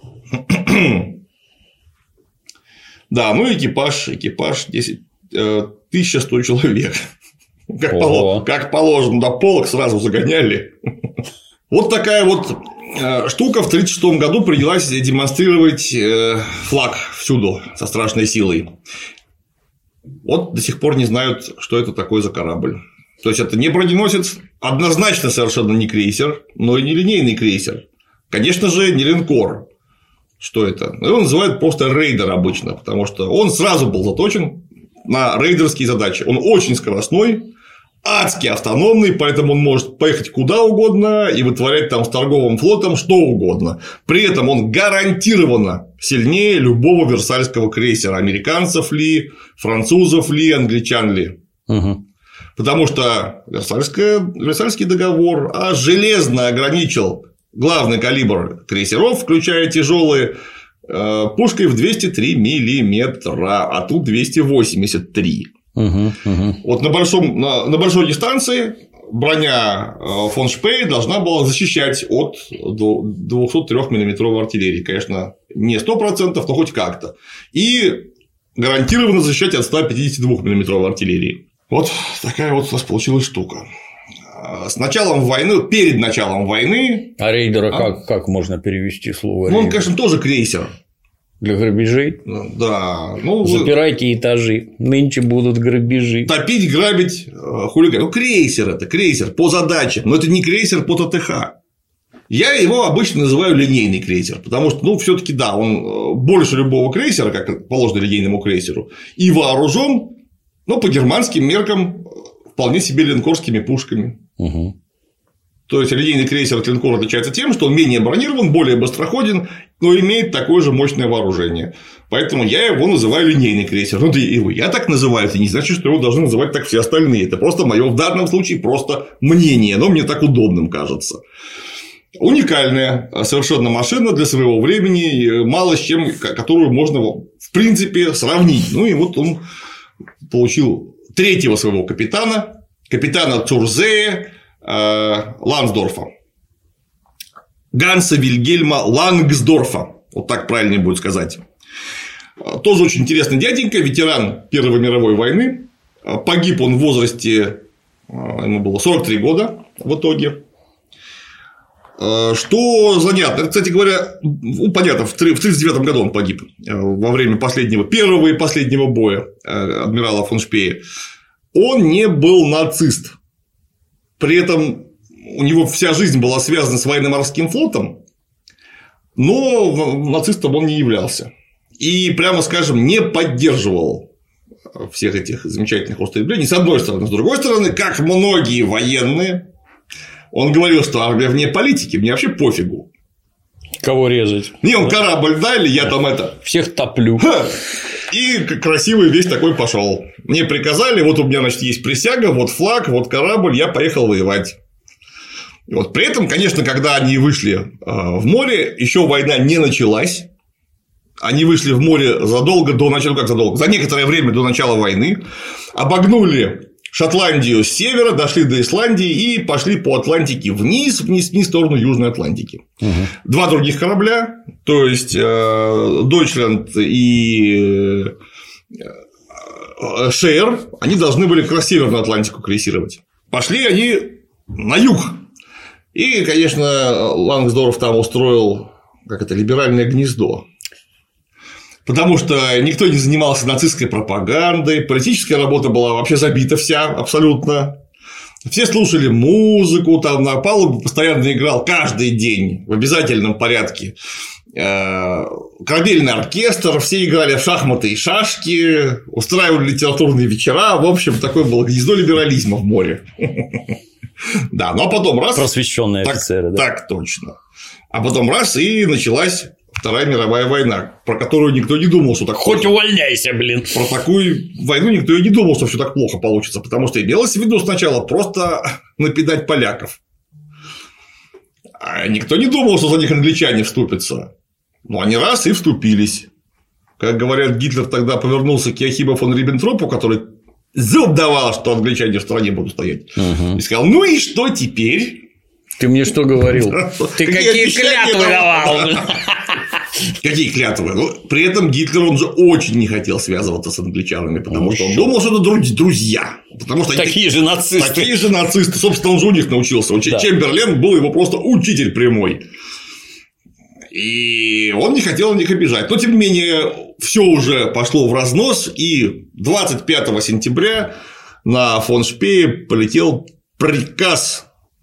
Да, ну экипаж 10 1100 человек. Как положено, до полок сразу загоняли. Вот такая вот штука в 1936 году принялась демонстрировать флаг всюду со страшной силой. Вот до сих пор не знают, что это такое за корабль. То есть это не броненосец, однозначно совершенно не крейсер, но и не линейный крейсер. Конечно же, не линкор. Что это? Его называют просто рейдер обычно, потому что он сразу был заточен на рейдерские задачи. Он очень скоростной, адски автономный, поэтому он может поехать куда угодно и вытворять там с торговым флотом что угодно. При этом он гарантированно сильнее любого версальского крейсера. Американцев ли, французов ли, англичан ли. Угу. Потому что Версальский договор железно ограничил главный калибр крейсеров, включая тяжелые, пушкой в 203 миллиметра, а тут 283. Вот на большой дистанции броня фон Шпее должна была защищать от 203-мм артиллерии. Конечно, не 100%, но хоть как-то. И гарантированно защищать от 152-мм артиллерии. Вот такая вот у нас получилась штука. Перед началом войны. А рейдера как можно перевести слово? Ну, он, конечно, тоже крейсер. Для грабежей? Да. Запирайте этажи. Нынче будут грабежи. Топить, грабить, хулиган. Ну, крейсер это крейсер по задаче. Но это не крейсер по ТТХ. Я его обычно называю линейный крейсер. Потому что, все-таки, да, он больше любого крейсера, как положено линейному крейсеру, и вооружен, по германским меркам, вполне себе линкорскими пушками. Угу. То есть линейный крейсер от линкора отличается тем, что он менее бронирован, более быстроходен, но имеет такое же мощное вооружение. Поэтому я его называю линейный крейсер. Да и вы. Я так называю, это не значит, что его должны называть так все остальные. Это просто мое в данном случае просто мнение, но мне так удобным кажется. Уникальная совершенно машина для своего времени, мало с чем, которую можно в принципе сравнить. И вот он получил третьего своего капитана Цурзея Лансдорфа. Ганса Вильгельма Лангсдорфа. Вот так правильнее будет сказать. Тоже очень интересный дяденька, ветеран Первой мировой войны. Погиб он в возрасте, ему было 43 года в итоге. Что занятно, кстати говоря, понятно, в 1939 году он погиб во время первого и последнего боя адмирала фон Шпее. Он не был нацист. При этом у него вся жизнь была связана с военно-морским флотом, но нацистом он не являлся. И, прямо скажем, не поддерживал всех этих замечательных устремлений, с одной стороны. С другой стороны, как многие военные, он говорил, что армия вне политики, мне вообще пофигу. Кого резать? Не, он корабль, да, или я там это. Всех топлю. И красивый весь такой пошел. Мне приказали, вот у меня, значит, есть присяга, вот флаг, вот корабль, я поехал воевать. Вот. При этом, конечно, когда они вышли в море, еще война не началась. Они вышли в море задолго до начала, как задолго, за некоторое время до начала войны, обогнули Шотландию с севера, дошли до Исландии и пошли по Атлантике вниз в сторону Южной Атлантики. Два других корабля, то есть Дойчланд и Шеер, они должны были к Северную Атлантику крейсировать. Пошли они на юг. И, конечно, Лангсдорф там устроил, либеральное гнездо. Потому что никто не занимался нацистской пропагандой, политическая работа была вообще забита вся абсолютно. Все слушали музыку, там на палубе постоянно играл каждый день в обязательном порядке корабельный оркестр, все играли в шахматы и шашки, устраивали литературные вечера. В общем, такое было гнездо либерализма в море. Да, ну а потом раз. Просвещенные офицеры, да. Так точно. А потом раз, и началась Вторая мировая война, про которую никто не думал, что так хоть плохо. Увольняйся, блин. Про такую войну никто и не думал, что все так плохо получится, потому что имелось в виду сначала просто нападать поляков. А никто не думал, что за них англичане вступятся. Но они раз и вступились. Как говорят, Гитлер тогда повернулся к Йохиму фон Риббентропу, который зуб давал, что англичане в стране будут стоять. И сказал: ну и что теперь? Ты мне что говорил? Ты какие клятвы давал? Какие клятвы? Ну, при этом Гитлер, он же очень не хотел связываться с англичанами, потому что он думал, что это друзья. Потому что такие же нацисты. Такие же нацисты. Собственно, он же у них научился. Да. Чемберлен был его просто учитель прямой. И он не хотел на них обижать. Но, тем не менее, все уже пошло в разнос. И 25 сентября на фон Шпее полетел приказ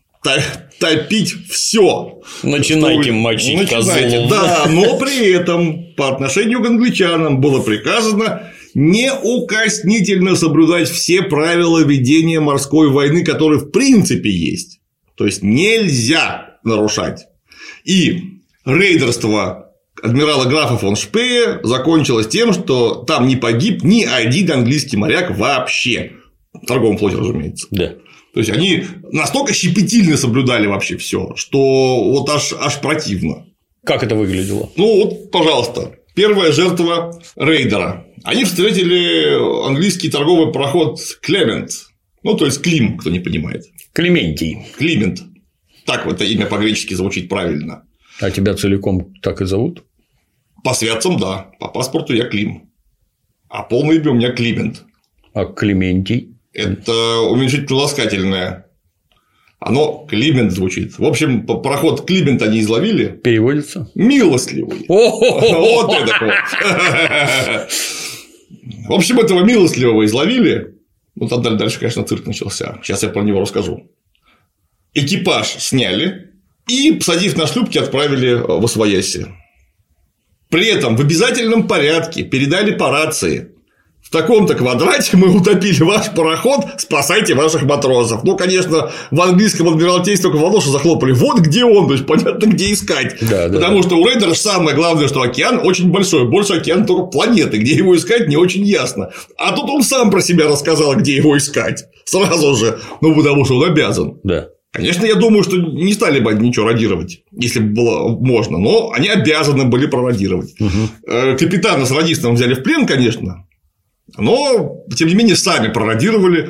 топить все. Начинайте мочить козлов. Да, но при этом по отношению к англичанам было приказано неукоснительно соблюдать все правила ведения морской войны, которые в принципе есть. То есть нельзя нарушать. И рейдерство адмирала графа фон Шпее закончилось тем, что там не погиб ни один английский моряк вообще. В торговом флоте, разумеется. Да. То есть они настолько щепетильно соблюдали вообще все, что вот аж противно. Как это выглядело? Ну вот, пожалуйста, первая жертва рейдера. Они встретили английский торговый пароход Клемент. Ну, то есть Клим, кто не понимает. Клементий. Климент. Так это имя по-гречески звучит правильно. А тебя целиком так и зовут? По святцам, да. По паспорту я Клим. А полное имя у меня Климент. А Клементий? Это уменьшительно-ласкательное. Оно Климент звучит. В общем, пароход Климент они изловили. Переводится? Милостливый. Вот это вот. В общем, этого милостливого изловили. Ну, там дальше, конечно, цирк начался. Сейчас я про него расскажу. Экипаж сняли и, посадив на шлюпки, отправили в Освояси. При этом в обязательном порядке передали по рации: в таком-то квадрате мы утопили ваш пароход, спасайте ваших матросов. Ну, конечно, в английском адмиралтействе только в ладоши захлопали. Вот где он, то есть понятно, где искать. Да, потому что у рейдера самое главное, что океан очень большой, больше океана только планеты, где его искать не очень ясно. А тут он сам про себя рассказал, где его искать. Сразу же, ну, потому что он обязан. Да. Конечно, я думаю, что не стали бы ничего радировать, если бы было можно, но они обязаны были прорадировать. Капитана с радистом взяли в плен, конечно. Но, тем не менее, сами прорадировали,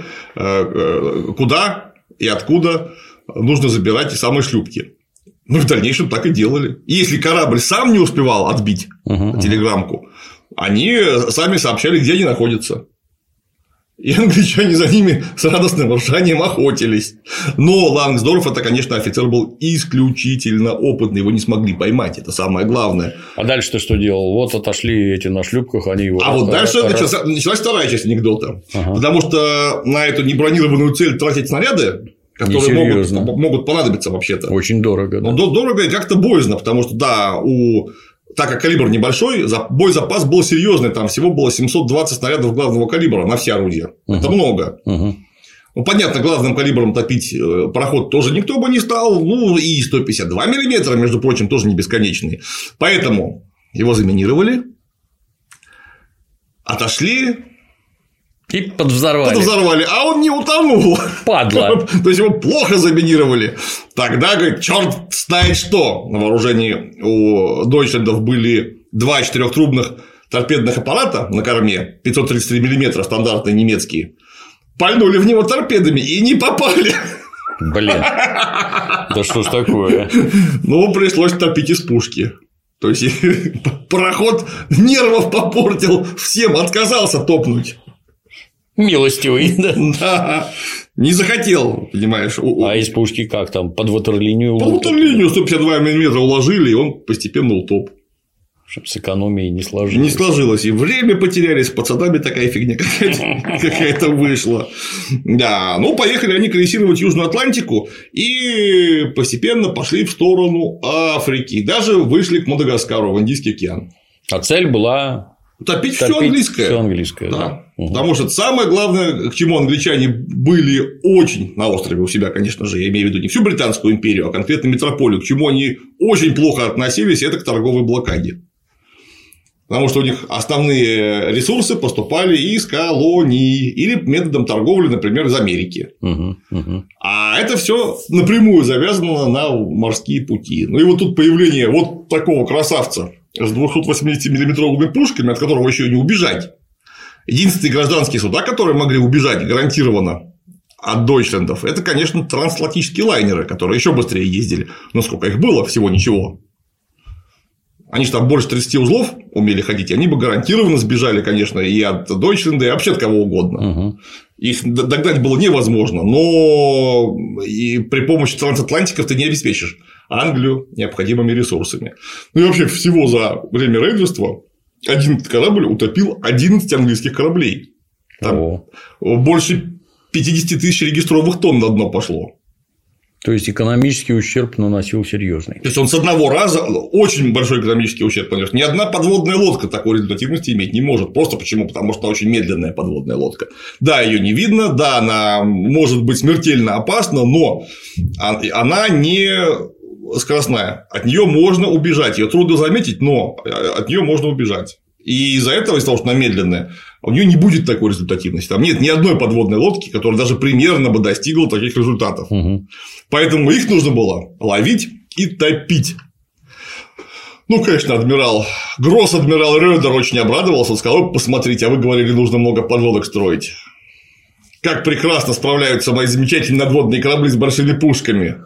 куда и откуда нужно забирать и самые шлюпки. Ну, в дальнейшем так и делали. И если корабль сам не успевал отбить телеграммку, они сами сообщали, где они находятся. И англичане за ними с радостным ржанием охотились. Но Лангсдорф, это, конечно, офицер был исключительно опытный, его не смогли поймать, это самое главное. А дальше ты что делал? Вот отошли эти на шлюпках, они его. А вот дальше началась вторая часть анекдота. Потому что на эту небронированную цель тратить снаряды, которые могут понадобиться вообще-то. Очень дорого. Да? Но дорого и как-то боязно, потому что, да, так как калибр небольшой, боезапас был серьезный, там всего было 720 снарядов главного калибра на все орудия. Это много. Ну, понятно, главным калибром топить пароход тоже никто бы не стал. Ну, и 152 миллиметра, между прочим, тоже не бесконечные. Поэтому его заминировали. отошли и подвзорвали, а он не утонул. Падла. То есть его плохо заминировали. Тогда, говорит, черт знает что. На вооружении у Дойчлендов были 2 4-трубных торпедных аппарата на корме, 533 мм, стандартные немецкие. Пальнули в него торпедами и не попали. Блин, да что ж такое? Ну, пришлось топить из пушки. То есть пароход нервов попортил всем, отказался топнуть. Милостивый, да? Да. Не захотел, понимаешь. А из пушки как там? Под ватерлинию? Под ватерлинию 152 мм уложили, и он постепенно утоп. Чтобы с экономией не сложилось. Не сложилось. И время потеряли, с пацанами такая фигня какая-то вышла. Да, ну, поехали они крейсировать Южную Атлантику и постепенно пошли в сторону Африки. Даже вышли к Мадагаскару, в Индийский океан. А цель была... Топить все английское. Все английское, да. Потому что самое главное, к чему англичане были очень на острове у себя, конечно же, я имею в виду не всю Британскую империю, а конкретно метрополию, к чему они очень плохо относились, это к торговой блокаде. Потому что у них основные ресурсы поступали из колоний или методом торговли, например, из Америки. А это все напрямую завязано на морские пути. Ну и вот тут появление вот такого красавца с 280-миллиметровыми пушками, от которого еще не убежать. Единственные гражданские суда, которые могли убежать гарантированно от Дойчлендов, это, конечно, трансатлантические лайнеры, которые еще быстрее ездили. Но сколько их было, всего ничего. Они же там больше 30 узлов умели ходить, они бы гарантированно сбежали, конечно, и от Дойчленда, и вообще от кого угодно. Их догнать было невозможно, но и при помощи трансатлантиков ты не обеспечишь Англию необходимыми ресурсами. Ну и вообще всего за время рейдерства один корабль утопил 11 английских кораблей. Там больше 50 тысяч регистровых тонн на дно пошло. То есть экономический ущерб наносил серьезный. То есть он с одного раза очень большой экономический ущерб нанес. Ни одна подводная лодка такой результативности иметь не может. Просто почему? Потому что она очень медленная подводная лодка. Да, ее не видно, да, она может быть смертельно опасна, но она не скоростная. От нее можно убежать. Ее трудно заметить, но от нее можно убежать. И из-за этого, из-за того, что она медленная, у нее не будет такой результативности. Там нет ни одной подводной лодки, которая даже примерно бы достигла таких результатов. Поэтому их нужно было ловить и топить. Ну, конечно, гросс-адмирал Рёдер очень обрадовался, он сказал: посмотрите, а вы говорили, нужно много подлодок строить. Как прекрасно справляются мои замечательные надводные корабли с большими пушками.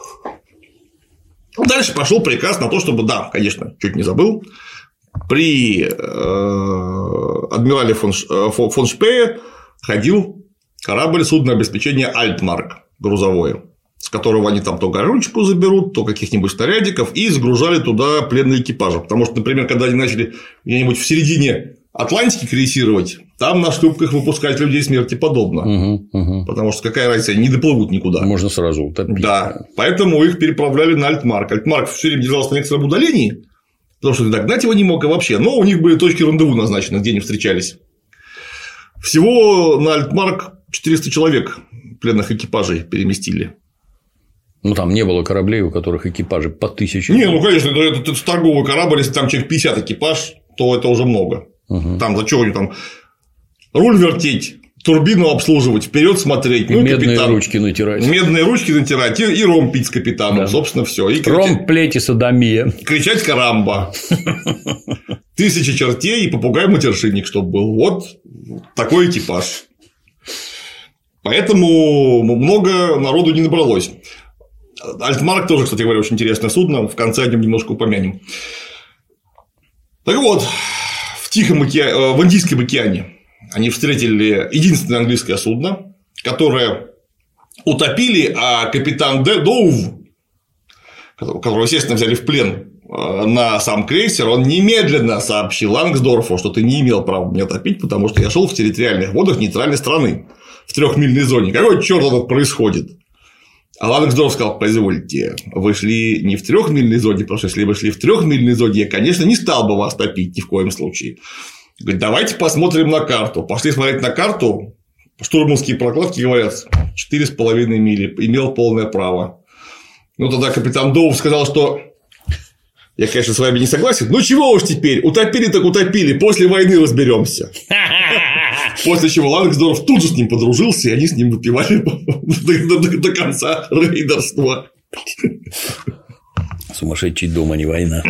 Дальше пошел приказ на то, чтобы, да, конечно, чуть не забыл, при адмирале фон Шпее ходил корабль судного обеспечения Альтмарк грузовое, с которого они там то горючку заберут, то каких-нибудь снарядиков, и загружали туда пленные экипажи. Потому что, например, когда они начали где-нибудь в середине Атлантики крейсировать, там на шлюпках выпускать людей смерти подобно. Потому что какая разница, они не доплывут никуда. Можно сразу утопить. Да, поэтому их переправляли на Альтмарк. Альтмарк все время держался на некотором удалении, потому что догнать его не мог и вообще. Но у них были точки рандеву назначены, где они встречались. Всего на Альтмарк 400 человек пленных экипажей переместили. Ну, там не было кораблей, у которых экипажи по 1000. Не, ну, конечно, это торговый корабль, если там человек 50 экипаж, то это уже много. Там за чего они там руль вертеть, турбину обслуживать, вперед смотреть, ну, медные капитан. Ручки натирать. Медные ручки натирать и ром пить с капитаном, да. Собственно, все. Ром, плеть и содомия. Кричать карамба. 1000 чертей и попугай-матершинник, чтобы был. Вот такой экипаж. Поэтому много народу не набралось. Альтмарк тоже, кстати говоря, очень интересное судно. В конце о нем немножко упомянем. Так вот, в Индийском океане они встретили единственное английское судно, которое утопили, а капитан Доув, которого, естественно, взяли в плен на сам крейсер, он немедленно сообщил Лангсдорфу, что ты не имел права меня топить, потому что я шел в территориальных водах нейтральной страны в 3-мильной зоне. Какой черт тут происходит? А Лангсдорф сказал: позвольте, вы шли не в 3-мильной зоне, потому что если вы шли в 3-мильной зоне, я, конечно, не стал бы вас топить ни в коем случае. Говорит: давайте посмотрим на карту. Пошли смотреть на карту. Штурманские прокладки говорят: 4,5 мили, имел полное право. Ну, тогда капитан Доув сказал, что Я, конечно, с вами не согласен, но чего уж теперь, утопили так утопили, после войны разберемся. После чего Лангсдорф тут же с ним подружился, и они с ним выпивали до конца рейдерства. Сумасшедший дом, а не война.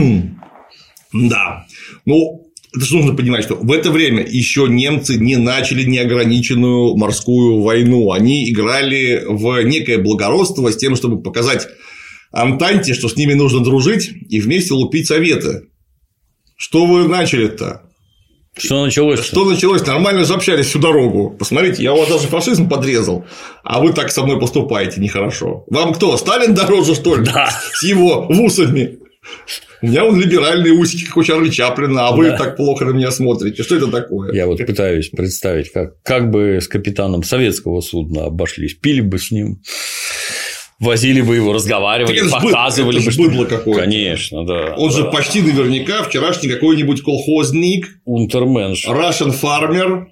Да. Ну, это же нужно понимать, что в это время еще немцы не начали неограниченную морскую войну. Они играли в некое благородство с тем, чтобы показать Антанте, что с ними нужно дружить и вместе лупить советы. Что вы начали-то? Что началось? Что началось? Нормально же общались всю дорогу. Посмотрите, я у вас даже фашизм подрезал, а вы так со мной поступаете нехорошо. Вам кто? Сталин дороже, что ли? Да. С его вусами. У меня вон либеральные усики, как у Чарли Чаплина, а вы так плохо на меня смотрите. Что это такое? Я вот пытаюсь представить, как бы с капитаном советского судна обошлись. Пили бы с ним, возили бы его, разговаривали, показывали бы. Это же быдло какое-то. Конечно, да. Он же почти наверняка вчерашний какой-нибудь колхозник, унтерменш, Russian farmer.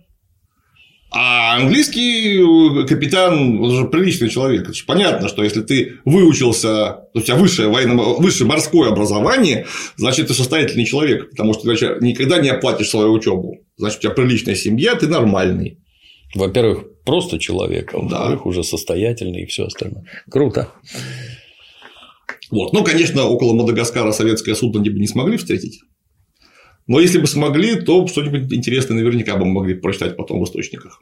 А английский капитан, он же приличный человек. Это же понятно, что если ты выучился, у тебя высшее морское образование, значит, ты состоятельный человек, потому что ты никогда не оплатишь свою учебу. Значит, у тебя приличная семья, ты нормальный. Во-первых, просто человек, а во-вторых, уже состоятельный и все остальное. Круто. Вот. Ну, конечно, около Мадагаскара советское судно не смогли встретить. Но если бы смогли, то что-нибудь интересное наверняка бы мы могли прочитать потом в источниках.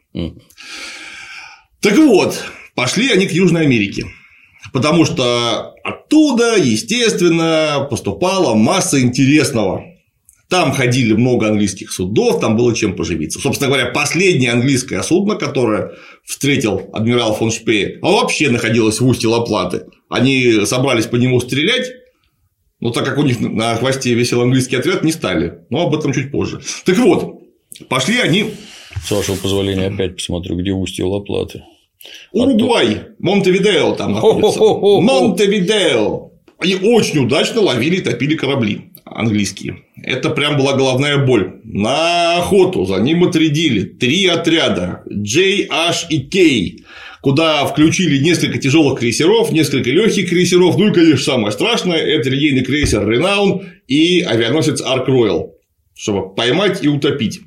Так вот, пошли они к Южной Америке. Потому что оттуда, естественно, поступала масса интересного. Там ходили много английских судов, там было чем поживиться. Собственно говоря, последнее английское судно, которое встретил адмирал фон Шпее, вообще находилось в устье Ла-Платы. Они собрались по нему стрелять. Но так как у них на хвосте висел английский отряд, не стали. Но об этом чуть позже. Так вот, пошли они. С вашего позволения, опять посмотрю, где устье Ла-Платы. Уругвай, Монтевидео там находится. Монтевидео. Они очень удачно ловили и топили корабли английские. Это прям была головная боль. На охоту за ним отрядили 3 отряда J, H и K. Куда включили несколько тяжелых крейсеров, несколько легких крейсеров, ну и, конечно, самое страшное – это линейный крейсер Renown и авианосец Ark Royal, чтобы поймать и утопить.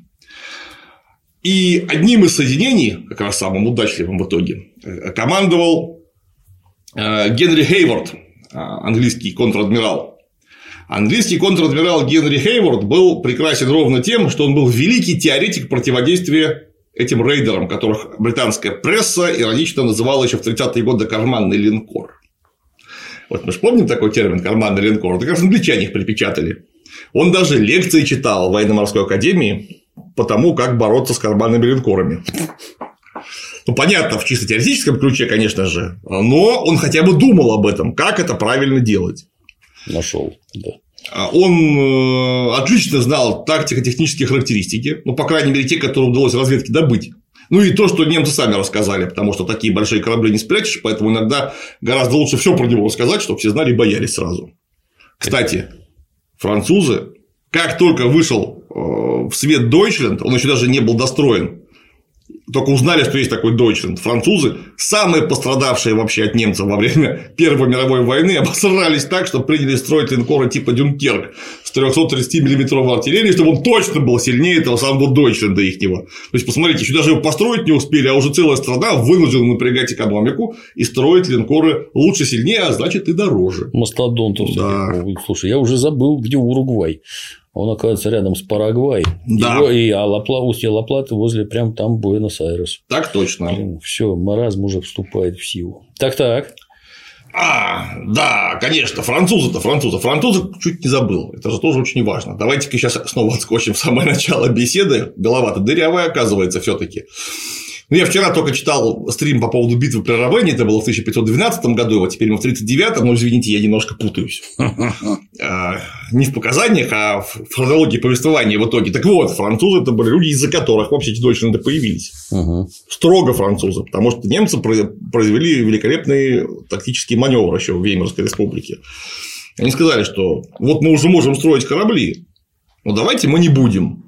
И одним из соединений, как раз самым удачливым в итоге, командовал Генри Хейворд, английский контр-адмирал. Английский контр-адмирал Генри Хейворд был прекрасен ровно тем, что он был великий теоретик противодействия этим рейдерам, которых британская пресса иронично называла еще в 30-е годы карманный линкор. Вот мы же помним такой термин карманный линкор, это как раз англичане их припечатали. Он даже лекции читал в военно-морской академии по тому, как бороться с карманными линкорами. Ну, понятно, в чисто теоретическом ключе, конечно же, но он хотя бы думал об этом, как это правильно делать. Нашел, да. Он отлично знал тактико-технические характеристики, ну, по крайней мере, те, которые удалось разведке добыть. Ну, и то, что немцы сами рассказали, потому что такие большие корабли не спрячешь, поэтому иногда гораздо лучше все про него рассказать, чтобы все знали и боялись сразу. Кстати, французы, как только вышел в свет Deutschland, он еще даже не был достроен, только узнали, что есть такой Deutschland. Французы, самые пострадавшие вообще от немцев во время Первой мировой войны, обосрались так, что приняли строить линкоры типа Дюнкерк с 330 мм артиллерией, чтобы он точно был сильнее этого самого Deutschland ихнего. То есть, посмотрите, еще даже его построить не успели, а уже целая страна вынуждена напрягать экономику и строить линкоры лучше, сильнее, а значит и дороже. Мастодонтов. Да. Слушай, я уже забыл, где Уругвай. Он оказывается рядом с Парагвай. Да. Устье Ла-Платы возле прям там Буэнос-Айрес. Так точно. Все, маразм уже вступает в силу. Так. Да, конечно, французы. Французы чуть не забыл. Это же тоже очень важно. Давайте-ка сейчас снова отскочим в самое начало беседы. Голова-то дырявая, оказывается, все-таки. Ну, я вчера только читал стрим по поводу битвы при Равенне, это было в 1512 году, а теперь мы в 1939, но, извините, я немножко путаюсь. Не в показаниях, а в хронологии повествования в итоге. Так вот, французы – это были люди, из-за которых вообще эти Deutschland появились. Строго французы, потому что немцы произвели великолепный тактический маневр еще в Веймарской республике. Они сказали, что вот мы уже можем строить корабли, но давайте мы не будем.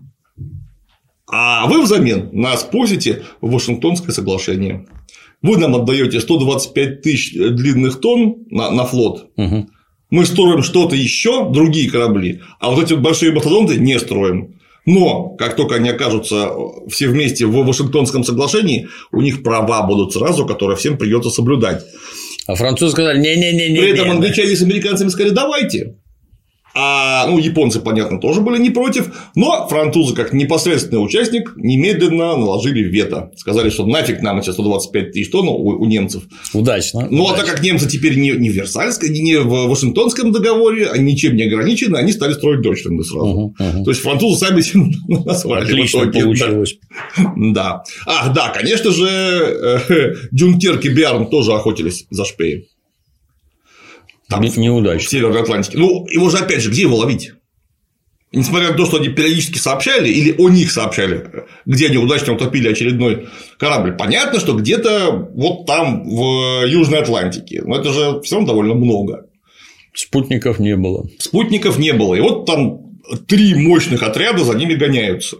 А вы взамен нас пустите в Вашингтонское соглашение. Вы нам отдаете 125 тысяч длинных тонн на флот, Мы строим что-то еще, другие корабли, а вот эти большие мастодонты не строим. Но как только они окажутся все вместе в Вашингтонском соглашении, у них права будут сразу, которые всем придется соблюдать. А французы сказали: не-не-не. При этом англичане с американцами сказали: давайте. А японцы, понятно, тоже были не против, но французы, как непосредственный участник, немедленно наложили вето. Сказали, что нафиг нам эти 125 тысяч тонн у немцев. Удачно. Ну, а так как немцы теперь не в Версальском, не в Вашингтонском договоре, они ничем не ограничены, они стали строить Дойчленды сразу. То есть французы сами себе назвали. Отлично получилось. Да. Ах, да, конечно же, Дюнкерк и Биарн тоже охотились за Шпеем. Там, неудачно. В Северной Атлантике. Ну, его же, опять же, где его ловить? Несмотря на то, что они периодически сообщали, или о них сообщали, где они удачно утопили очередной корабль. Понятно, что где-то вот там, в Южной Атлантике. Но это же все равно довольно много. Спутников не было. Спутников не было. И вот там 3 мощных отряда за ними гоняются.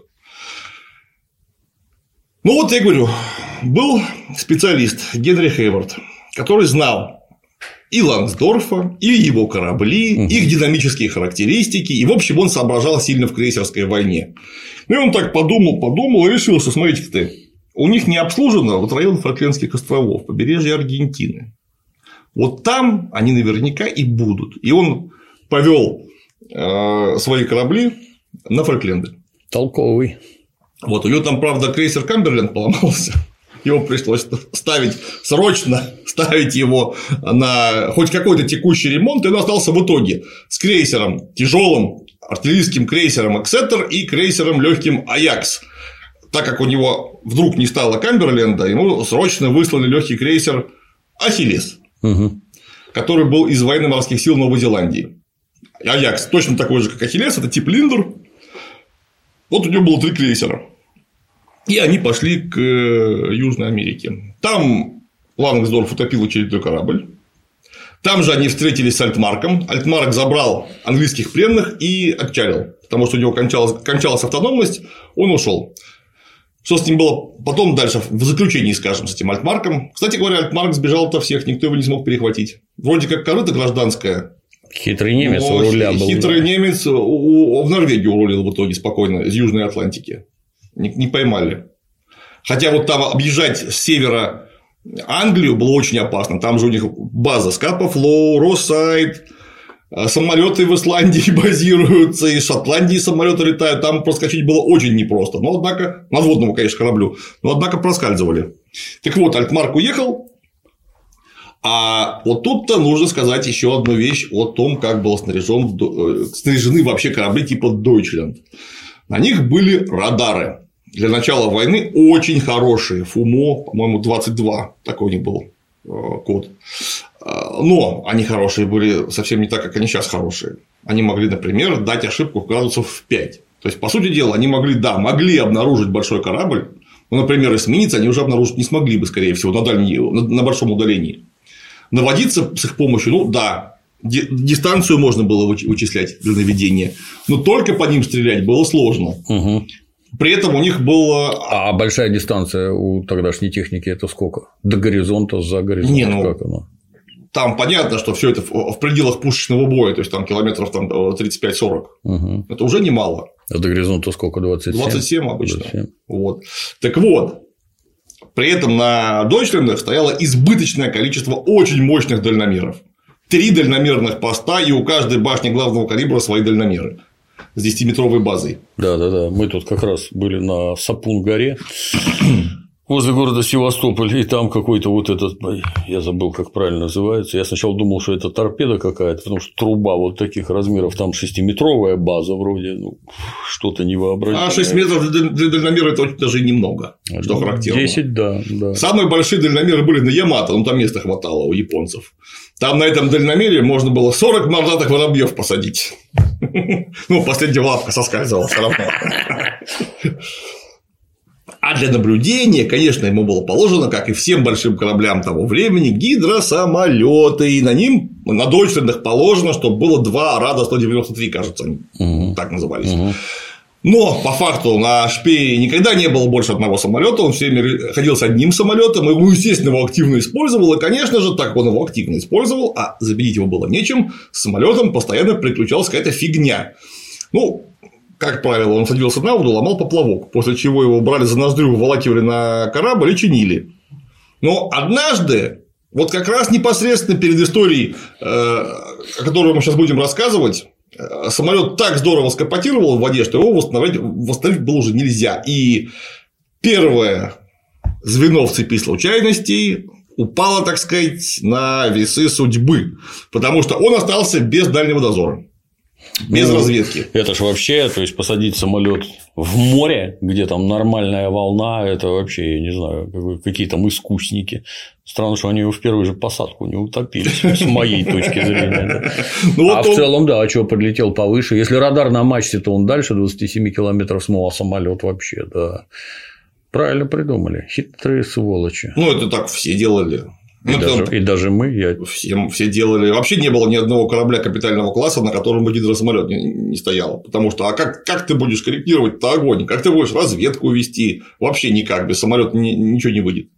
Ну, вот я говорю, был специалист Генри Хейвард, который знал и Лансдорфа, и его корабли, их динамические характеристики, и, в общем, он соображал сильно в крейсерской войне. Ну, и он так подумал и решил, что, смотрите-ка, у них не обслужено вот район Фолклендских островов, побережье Аргентины. Вот там они наверняка и будут. И он повел свои корабли на Фолкленды. Толковый. Вот, у него там, правда, крейсер Камберленд поломался. Его пришлось срочно ставить его на хоть какой-то текущий ремонт, и он остался в итоге с крейсером тяжелым, артиллерийским крейсером Эксетер и крейсером легким Аякс. Так как у него вдруг не стало Камберленда, ему срочно выслали легкий крейсер Ахиллес, который был из военно-морских сил Новой Зеландии. Аякс точно такой же, как Ахиллес, это тип Линдер. Вот у него было 3 крейсера. И они пошли к Южной Америке. Там Лангсдорф утопил очередной корабль. Там же они встретились с Альтмарком. Альтмарк забрал английских пленных и отчалил, потому что у него кончалась автономность, он ушел. Что с ним было потом дальше, в заключении, скажем, с этим Альтмарком. Кстати говоря, Альтмарк сбежал ото всех, никто его не смог перехватить. Вроде как корыто гражданское. Хитрый немец у руля был. Хитрый немец в Норвегию урулил в итоге спокойно из Южной Атлантики. Не поймали. Хотя вот там объезжать с севера Англию было очень опасно. Там же у них база Скапа Флоу, Россайд, самолеты в Исландии базируются, из Шотландии самолеты летают. Там проскочить было очень непросто. Но однако, надводному, конечно, кораблю, но однако проскальзывали. Так вот, Альтмарк уехал. А вот тут-то нужно сказать еще одну вещь о том, как были снаряжены вообще корабли типа Дойчленд. На них были радары. Для начала войны очень хорошие. ФУМО, по-моему, 22. Такой у них был код. Но они хорошие были совсем не так, как они сейчас хорошие. Они могли, например, дать ошибку в градусов в 5. То есть, по сути дела, они могли обнаружить большой корабль. Ну, например, эсминец они уже обнаружить не смогли бы, скорее всего, на большом удалении. Наводиться с их помощью, дистанцию можно было вычислять для наведения, но только по ним стрелять было сложно. При этом у них было… А большая дистанция у тогдашней техники это сколько? До горизонта, за горизонтом? Как она? Там понятно, что все это в пределах пушечного боя, то есть там километров 35-40. Это уже немало. А до горизонта сколько? 27? 27 обычно. 27. Вот. Так вот, при этом на Дойчлендах стояло избыточное количество очень мощных дальномеров. 3 дальномерных поста, и у каждой башни главного калибра свои дальномеры с 10-метровой базой. Да. Мы тут как раз были на Сапун-горе возле города Севастополь, и там какой-то вот этот, я забыл, как правильно называется. Я сначала думал, что это торпеда какая-то, потому что труба вот таких размеров, там 6-метровая база вроде, что-то невообразимое. А 6 метров для дальномера это очень даже и немного, что характерно. 10, да. Самые большие дальномеры были на Ямато, но там места хватало у японцев. Там на этом дальномере можно было 40 мордатых воробьев посадить. Последняя лапка соскальзывала все равно. А для наблюдения, конечно, ему было положено, как и всем большим кораблям того времени, гидросамолеты. И на Дойчлендах положено, чтобы было 2 Рада-193, кажется, они так назывались. Но по факту на Шпее никогда не было больше одного самолета, он все время ходил с одним самолетом, и, естественно, его активно использовал, и, конечно же, так он его активно использовал, а заменить его было нечем, с самолетом постоянно приключалась какая-то фигня. Ну, как правило, он садился на воду, ломал поплавок, после чего его брали за ноздрю, выволакивали на корабль и чинили. Но однажды, вот как раз непосредственно перед историей, о которой мы сейчас будем рассказывать, самолет так здорово скопотировал в воде, что его восстановить было уже нельзя. И первое звено в цепи случайностей упало, так сказать, на весы судьбы, потому что он остался без дальнего дозора. Без разведки. Это ж вообще, то есть посадить самолет в море, где там нормальная волна, это вообще, я не знаю, какие там искусники. Странно, что они его в первую же посадку не утопили, с моей точки зрения. А в целом, да, а что, подлетел повыше. Если радар на мачте, то он дальше 27 километров смыл, а самолет вообще, да. Правильно придумали. Хитрые сволочи. Ну, это так все делали. И даже мы. Все делали. Вообще не было ни одного корабля капитального класса, на котором бы гидросамолет не стоял. Потому что как ты будешь корректировать-то огонь? Как ты будешь разведку вести? Вообще никак. Без самолета ничего не выйдет.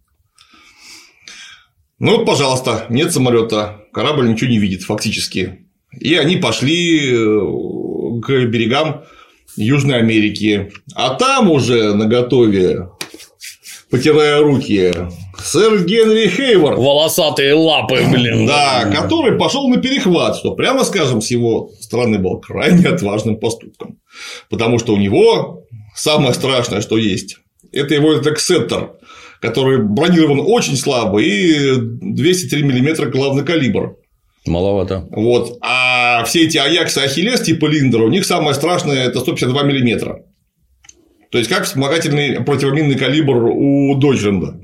Ну вот, пожалуйста, нет самолета, корабль ничего не видит фактически. И они пошли к берегам Южной Америки. А там уже наготове, потирая руки, сэр Генри Хейвард. Волосатые лапы, блин. Да, который пошел на перехват, что, прямо скажем, с его стороны было крайне отважным поступком. Потому что у него самое страшное, что есть, это его Эксеттер, который бронирован очень слабо и 203 мм главный калибр. Маловато. Вот. А все эти Аяксы, Ахиллес типа Линдера, у них самое страшное – это 152 мм. То есть, как вспомогательный противоминный калибр у Дойчленда.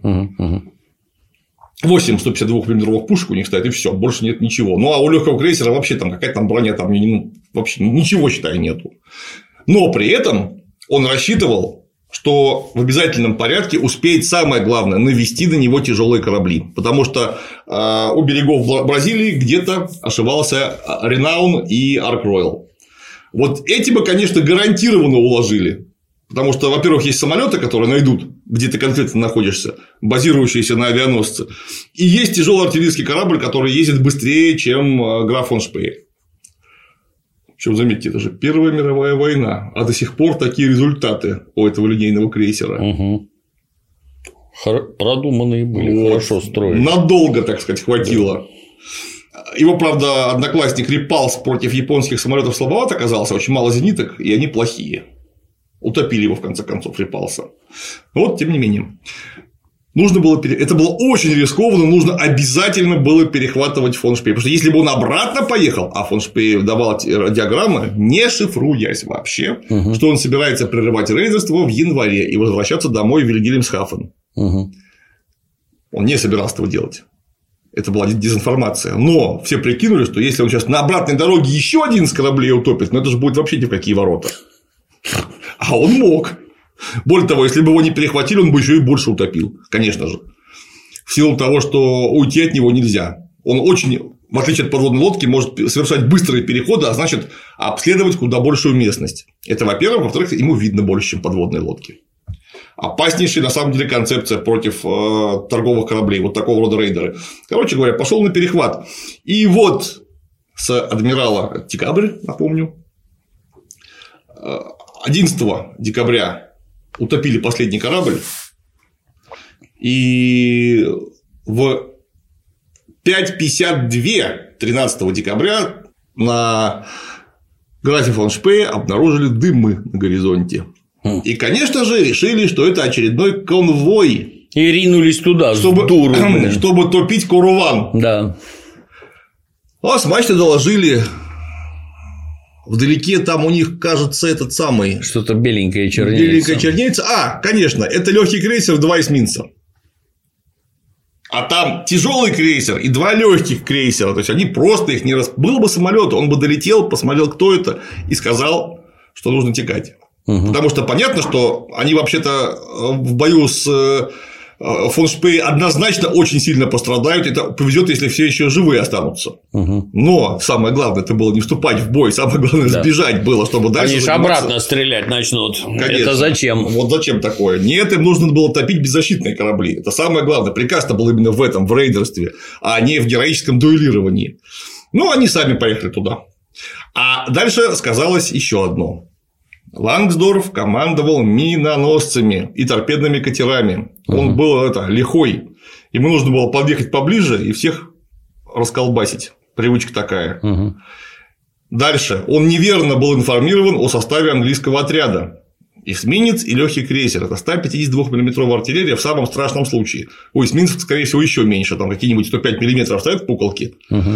8 152-мм пушек у них стоит, и все, больше нет ничего. Ну, а у легкого крейсера вообще там какая-то там броня, там вообще ничего, считай, нету. Но при этом он рассчитывал, что в обязательном порядке успеет, самое главное, навести на него тяжелые корабли. Потому что у берегов Бразилии где-то ошивался Ренаун и Арк-Роял. Вот эти бы, конечно, гарантированно уложили. Потому что, во-первых, есть самолеты, которые найдут, где ты конкретно находишься, базирующиеся на авианосце. И есть тяжелый артиллерийский корабль, который ездит быстрее, чем граф фон Шпее. Причем, заметьте, это же Первая мировая война, а до сих пор такие результаты у этого линейного крейсера. Продуманные были, хорошо строили. Надолго, так сказать, хватило. Его, правда, одноклассник Репалс против японских самолетов слабоват оказался, очень мало зениток, и они плохие. Утопили его, в конце концов, Репалса. Вот, тем не менее. Это было очень рискованно, нужно обязательно было перехватывать фон Шпее. Потому что если бы он обратно поехал, а фон Шпее давал диаграммы, не шифруясь вообще, что он собирается прерывать рейдерство в январе и возвращаться домой в Вильгельмсхафен. Он не собирался этого делать. Это была дезинформация. Но все прикинули, что если он сейчас на обратной дороге еще один из кораблей утопит, это же будет вообще ни в какие ворота. А он мог. Более того, если бы его не перехватили, он бы еще и больше утопил, конечно же. В силу того, что уйти от него нельзя. Он очень, в отличие от подводной лодки, может совершать быстрые переходы, а значит, обследовать куда большую местность. Это, во-первых. Во-вторых, ему видно больше, чем подводной лодки. Опаснейшая, на самом деле, концепция против торговых кораблей. Вот такого рода рейдеры. Короче говоря, пошел на перехват. И вот с адмирала Декабрь, напомню, 11 декабря утопили последний корабль, и в 5:52 13 декабря на графе фон Шпее обнаружили дымы на горизонте. И, конечно же, решили, что это очередной конвой. И ринулись туда, чтобы топить Коруван. Да. А с мачты доложили. Вдалеке там у них, кажется, этот самый. Что-то беленькое чернеется. Беленькое чернеется. Конечно, это легкий крейсер, 2 эсминца. А там тяжелый крейсер и 2 легких крейсера. То есть они просто их не Был бы самолет, он бы долетел, посмотрел, кто это, и сказал, что нужно текать. Потому что понятно, что они вообще-то в бою с фон Шпее однозначно очень сильно пострадают. Это повезет, если все еще живые останутся. Но самое главное, это было не вступать в бой, самое главное сбежать было, чтобы дальше. Они же обратно стрелять начнут. Конечно. Это зачем? Вот зачем такое? Нет, им нужно было топить беззащитные корабли. Это самое главное. Приказ-то был именно в этом, в рейдерстве, а не в героическом дуэлировании. Ну, они сами поехали туда. А дальше сказалось еще одно. Лангсдорф командовал миноносцами и торпедными катерами. Он был лихой. Ему нужно было подъехать поближе и всех расколбасить. Привычка такая. Дальше. Он неверно был информирован о составе английского отряда. Эсминец и легкий крейсер. Это 152 мм артиллерия в самом страшном случае. У эсминцев, скорее всего, еще меньше. Там какие-нибудь 105 мм стоят пуколки.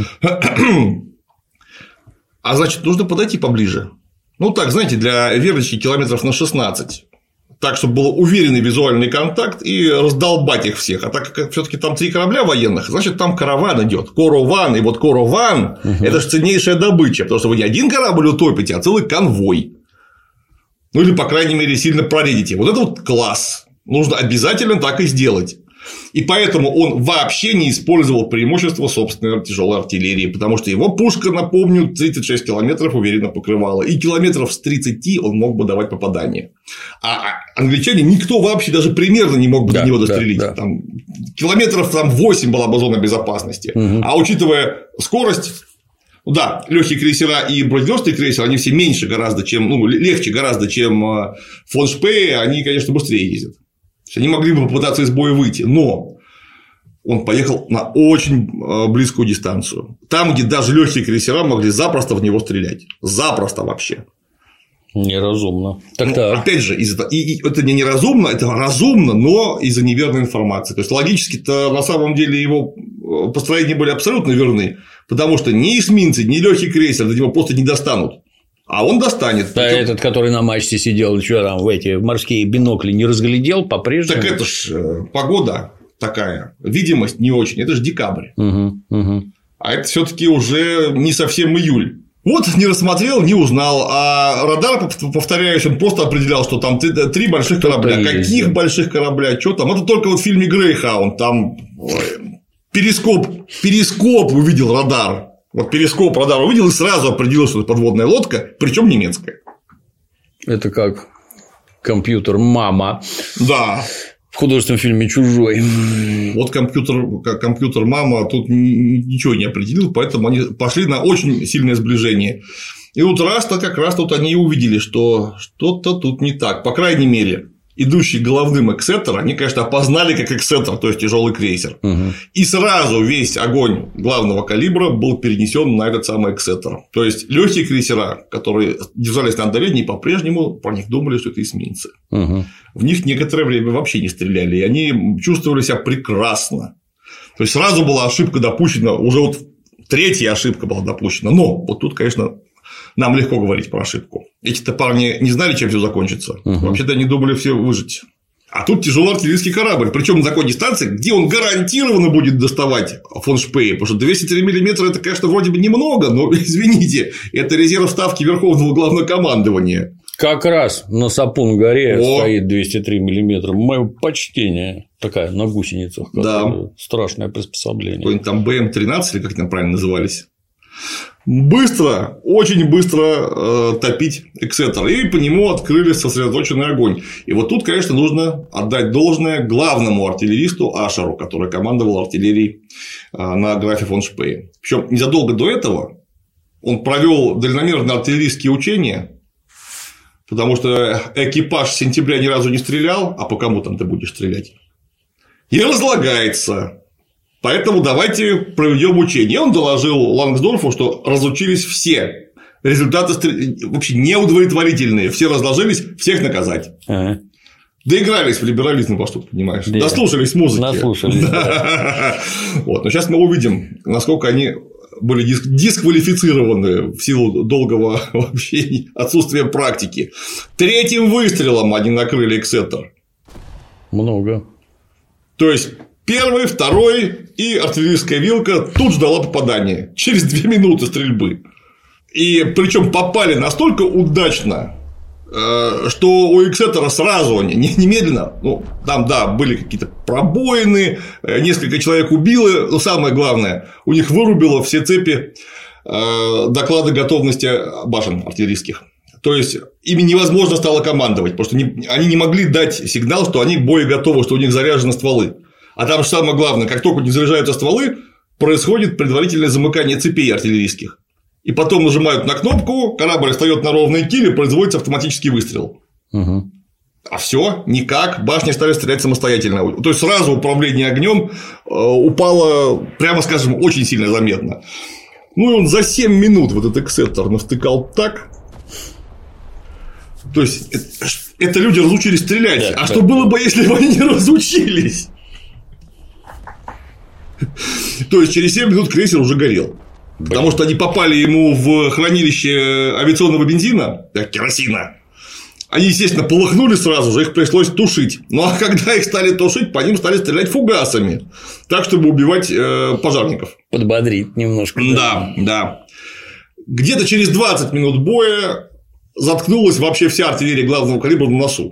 А значит, нужно подойти поближе. Ну, так, знаете, для верточки километров на 16. Так, чтобы был уверенный визуальный контакт и раздолбать их всех. А так как все-таки там 3 корабля военных, значит, там караван идет. Корован. И вот корован это же ценнейшая добыча. Потому что вы не один корабль утопите, а целый конвой. Ну, или, по крайней мере, сильно проредите. Вот это вот класс. Нужно обязательно так и сделать. И поэтому он вообще не использовал преимущество собственной тяжелой артиллерии, потому что его пушка, напомню, 36 километров уверенно покрывала, и километров с 30 он мог бы давать попадание. А англичане никто вообще даже примерно не мог бы до него дострелить. Там, километров 8 была бы зона безопасности. А учитывая скорость. Да, легкие крейсера и броненосные крейсеры, они все меньше гораздо, чем, легче гораздо, чем фон Шпее, они, конечно, быстрее ездят. Они могли бы попытаться из боя выйти, но он поехал на очень близкую дистанцию. Там, где даже легкие крейсера могли запросто в него стрелять. Запросто вообще. Неразумно. Опять же, это не неразумно, это разумно, но из-за неверной информации. То есть логически-то на самом деле его построения были абсолютно верны, потому что ни эсминцы, ни легкий крейсер до него просто не достанут. А он достанет. Да, этот, который на мачте сидел, что там в эти морские бинокли не разглядел по-прежнему. Так это ж погода такая, видимость не очень, это же декабрь. А это все-таки уже не совсем июль. Вот не рассмотрел, не узнал, а радар, повторяюсь, он просто определял, что там 3 больших корабля. Каких больших корабля, что там? Это только вот в фильме Грейхаунд, там перископ увидел радар. Вот перископ радар увидел и сразу определил, что это подводная лодка, причем немецкая. Это как компьютер «Мама». Да. В художественном фильме «Чужой». Вот компьютер «Мама» тут ничего не определил, поэтому они пошли на очень сильное сближение. И вот раз-то как раз тут они и увидели, что что-то тут не так. По крайней мере, идущий головным эксеттер, они, конечно, опознали как эксеттер, то есть тяжелый крейсер. И сразу весь огонь главного калибра был перенесен на этот самый эксеттер. То есть легкие крейсера, которые держались на отдалении, по-прежнему про них думали, что это эсминцы. В них некоторое время вообще не стреляли, и они чувствовали себя прекрасно. То есть сразу была ошибка допущена, уже вот 3-я ошибка была допущена. Но вот тут, конечно, нам легко говорить про ошибку. Эти-то парни не знали, чем все закончится. Вообще-то они думали все выжить. А тут тяжелый артиллерийский корабль. Причем на такой дистанции, где он гарантированно будет доставать фон Шпее. Потому что 203 мм это, конечно, вроде бы немного, но извините, это резерв ставки Верховного Главнокомандования. Как раз на Сапун-горе стоит 203 мм. Мое почтение. Такая на гусеницах. Да. Страшное приспособление. Какой-нибудь там БМ-13, или как они там правильно назывались. Быстро, очень быстро топить эксеттер. И по нему открыли сосредоточенный огонь. И вот тут, конечно, нужно отдать должное главному артиллеристу Ашеру, который командовал артиллерией на графе фон Шпее. Причем незадолго до этого он провел дальномерные артиллерийские учения, потому что экипаж с сентября ни разу не стрелял, а по кому там ты будешь стрелять? И разлагается. Поэтому давайте проведем учение. И он доложил Лангсдорфу, что разучились все. Результаты вообще неудовлетворительные. Все разложились, всех наказать. Доигрались в либерализм, во что ты понимаешь. Дослушались музыки. Наслушались. Вот. Но сейчас мы увидим, насколько они были дисквалифицированы в силу долгого вообще отсутствия практики. 3-м выстрелом они накрыли эксеттер. Много. То есть 1-й, 2-й и артиллерийская вилка тут же дала попадание. Через 2 минуты стрельбы. И причем попали настолько удачно, что у Эксетера сразу, немедленно, ну, там, да, были какие-то пробоины, несколько человек убило, но самое главное, у них вырубило все цепи доклада готовности башен артиллерийских. То есть, ими невозможно стало командовать, потому что они не могли дать сигнал, что они боеготовы, что у них заряжены стволы. А там же самое главное, как только у них заряжаются стволы, происходит предварительное замыкание цепей артиллерийских. И потом нажимают на кнопку, корабль встает на ровной киле, производится автоматический выстрел. Угу. А все, никак, башни стали стрелять самостоятельно. То есть сразу управление огнем упало, прямо скажем, очень сильно заметно. Ну и он за 7 минут вот этот Эксетер навтыкал так. То есть это люди разучились стрелять. Да, что было бы, если бы они не разучились? То есть через 7 минут крейсер уже горел. Потому что они попали ему в хранилище авиационного бензина, керосина. Они, естественно, полыхнули сразу же, их пришлось тушить. Ну а когда их стали тушить, по ним стали стрелять фугасами, так, чтобы убивать пожарников. Подбодрить немножко. Да. Где-то через 20 минут боя заткнулась вообще вся артиллерия главного калибра на носу.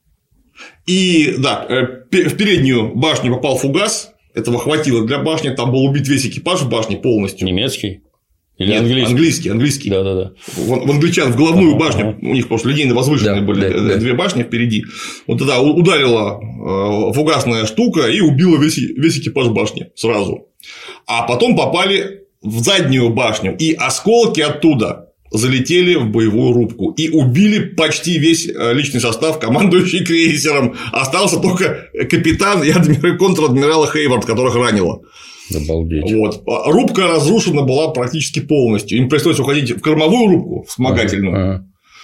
И да, в переднюю башню попал фугас. Этого хватило для башни, там был убит весь экипаж в башне полностью. Немецкий? Или нет, английский. Да. В англичан в головную башню, у них просто линейно возвышенные были две башни впереди. Вот тогда ударила фугасная штука и убила весь экипаж башни сразу. А потом попали в заднюю башню, и осколки оттуда залетели в боевую рубку и убили почти весь личный состав, командующий крейсером. Остался только капитан и контр-адмирал Хейвард, которых ранило. Обалдеть. Вот. Рубка разрушена была практически полностью. Им пришлось уходить в кормовую рубку, вспомогательную.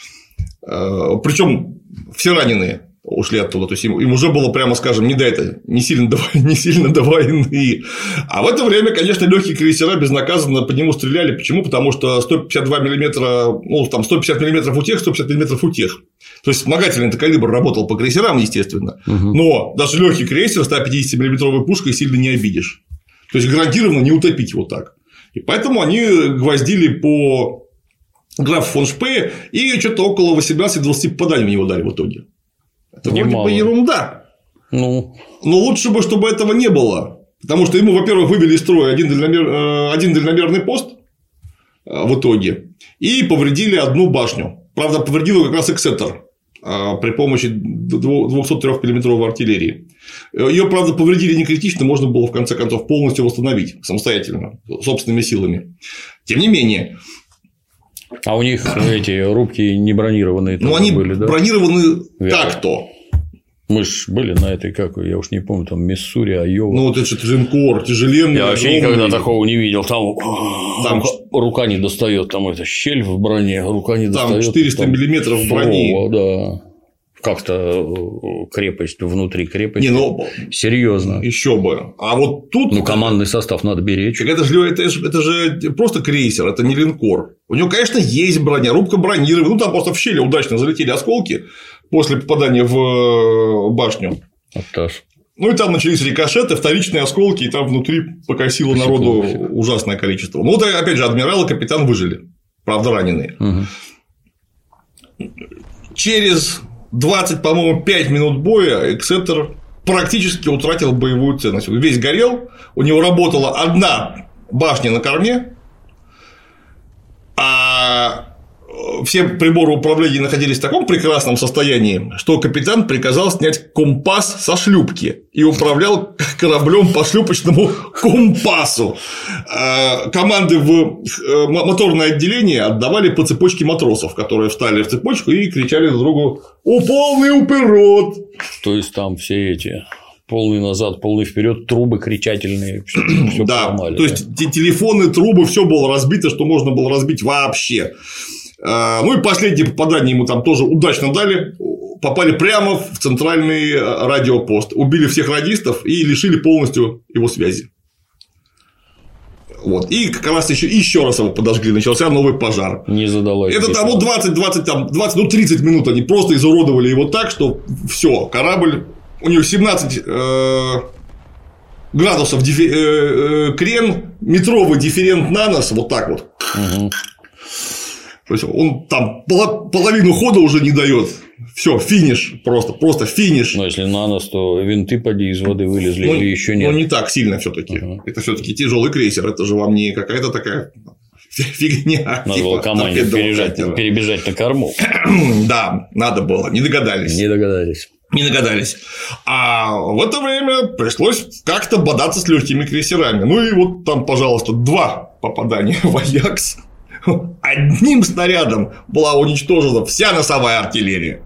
Причем все раненые ушли оттуда. То есть им уже было, прямо скажем, не сильно до войны. А в это время, конечно, легкие крейсера безнаказанно по нему стреляли. Почему? Потому что 152 мм, ну, там 150 мм у тех, 150 мм у тех. То есть вспомогательный калибр работал по крейсерам, естественно. Но даже легкий крейсер 150 мм пушкой сильно не обидишь. То есть гарантированно не утопить его так. И поэтому они гвоздили по графу фон Шпее и что-то около 18-20 попаданий в него дали в итоге. Это вроде бы ерунда. Но лучше бы, чтобы этого не было. Потому что ему, во-первых, вывели из строя один дальномерный пост в итоге и повредили одну башню. Правда, повредил как раз Эксетер при помощи 203-мм артиллерии. Ее, правда, повредили не критично, можно было в конце концов полностью восстановить самостоятельно, собственными силами. Тем не менее. А у них эти рубки не бронированные. Ну, они были, да? бронированы так-то. Мы ж были на этой, я уж не помню, там Миссури, Айова. Ну, вот это же линкор, тяжеленный. Я вообще никогда такого не видел. Там рука не достает, там эта щель в броне, рука не достает. Там 400 миллиметров брони. Да. Как-то крепость внутри крепости. Серьезно. Еще бы. А вот тут. Ну, командный состав надо беречь. Это же просто крейсер, это не линкор. У него, конечно, есть броня, рубка бронирована. Ну, там просто в щели удачно залетели осколки после попадания в башню. Оттаж. Ну, и там начались рикошеты, вторичные осколки, и там внутри покосило народу ужасное количество. Ну, вот, опять же, адмирал и капитан выжили. Правда, раненые. Через 20, по-моему, 5 минут боя Эксетер практически утратил боевую ценность. Весь горел, у него работала одна башня на корме, а все приборы управления находились в таком прекрасном состоянии, что капитан приказал снять компас со шлюпки и управлял кораблем по шлюпочному компасу. Команды в моторное отделение отдавали по цепочке матросов, которые встали в цепочку и кричали друг другу: «О, полный уперед!» То есть там все эти полный назад, полный вперед, трубы кричательные, все да, поломали. То есть телефоны, трубы, все было разбито, что можно было разбить вообще. Ну и последнее попадание ему там тоже удачно дали. Попали прямо в центральный радиопост. Убили всех радистов и лишили полностью его связи. Вот. И как раз еще раз его подожгли. Начался новый пожар. Не задалось. Это там 30 минут они просто изуродовали его так, что все, корабль. У него 17 градусов крен, метровый дифферент на нос, вот так вот. То есть он там половину хода уже не дает. Все, финиш, просто финиш. Но если на нос, то винты поди из воды вылезли или еще нет. Но не так сильно все-таки. Это все-таки тяжелый крейсер, это же вам не какая-то такая фигня. Надо было команде перебежать на корму. Да, надо было, не догадались. Не догадались. А в это время пришлось как-то бодаться с легкими крейсерами. Ну и вот там, пожалуйста, 2 попадания в Аякс. Одним снарядом была уничтожена вся носовая артиллерия.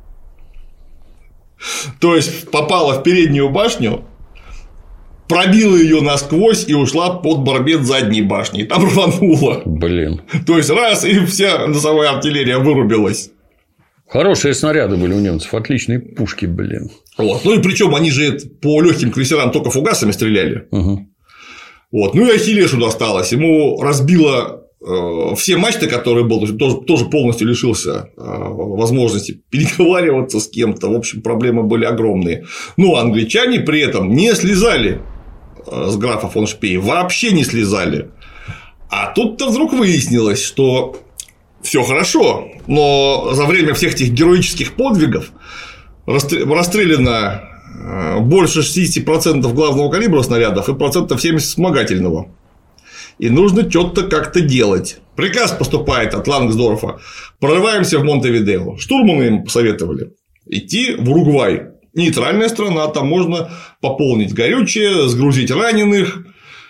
То есть попала в переднюю башню, пробила ее насквозь и ушла под барбет задней башни. И там рванула. Блин. То есть раз, и вся носовая артиллерия вырубилась. Хорошие снаряды были у немцев, отличные пушки, блин. Вот. Ну и причем они же по легким крейсерам только фугасами стреляли. Угу. Вот. Ну и Ахиллешу досталось. Ему разбило все мачты, которые был, тоже полностью лишился возможности переговариваться с кем-то. В общем, проблемы были огромные. Но англичане при этом не слезали с графа фон Шпее, вообще не слезали. А тут-то вдруг выяснилось, что все хорошо, но за время всех этих героических подвигов расстреляно больше 60% главного калибра снарядов и 70% вспомогательного. И нужно что-то как-то делать. Приказ поступает от Лангсдорфа: прорываемся в Монтевидео. Штурманы им посоветовали идти в Уругвай. Нейтральная страна, там можно пополнить горючее, сгрузить раненых.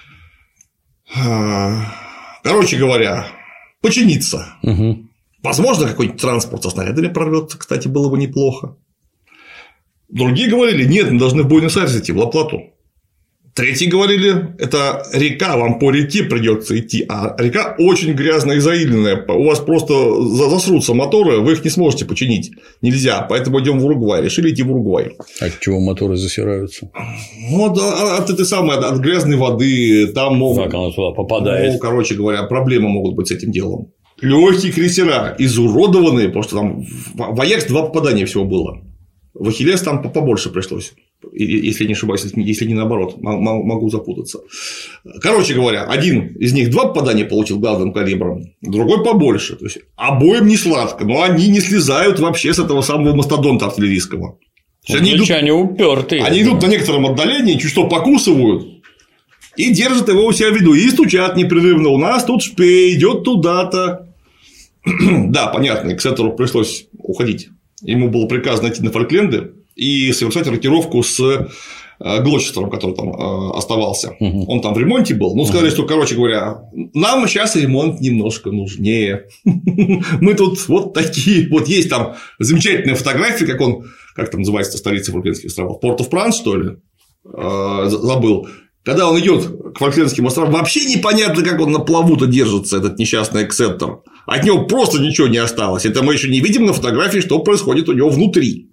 Короче говоря, починиться. Угу. Возможно, какой-нибудь транспорт со снарядами прорвется, кстати, было бы неплохо. Другие говорили: нет, мы должны в Буэнос-Айрес идти, в Ла-Плату. Третьи говорили: это река, вам по реке придется идти, а река очень грязная и заиленная, у вас просто засрутся моторы, вы их не сможете починить, нельзя, поэтому идем в Уругвай, решили идти в Уругвай. От чего моторы засираются? Ну, от этой самой, от грязной воды, там могут, как она туда попадает. Ну, короче говоря, проблемы могут быть с этим делом. Легкие крейсера изуродованные, потому что там в Аякс 2 попадания всего было. В Ахиллес там побольше пришлось, если не ошибаюсь, если не наоборот, могу запутаться. Короче говоря, один из них 2 попадания получил главным калибром, другой побольше. То есть обоим не сладко, но они не слезают вообще с этого самого мастодонта артиллерийского. Англичане упертые. Они идут на некотором отдалении, чуть что покусывают и держат его у себя в виду, и стучат непрерывно: у нас тут Шпей идет туда-то. Да, понятно, Эксетеру пришлось уходить. Ему было приказано идти на Фолкленды и совершать рокировку с Глочестером, который там оставался. Он там в ремонте был. Ну, сказали, что, короче говоря, нам сейчас ремонт немножко нужнее. Мы тут вот такие. Вот есть там замечательная фотография, как там называется столица Фолклендских островов? Порт-оф-Пранс, что ли? Забыл. Когда он идет к Фолклендским островам, вообще непонятно, как он на плаву-то держится, этот несчастный Эксетер. От него просто ничего не осталось. Это мы еще не видим на фотографии, что происходит у него внутри.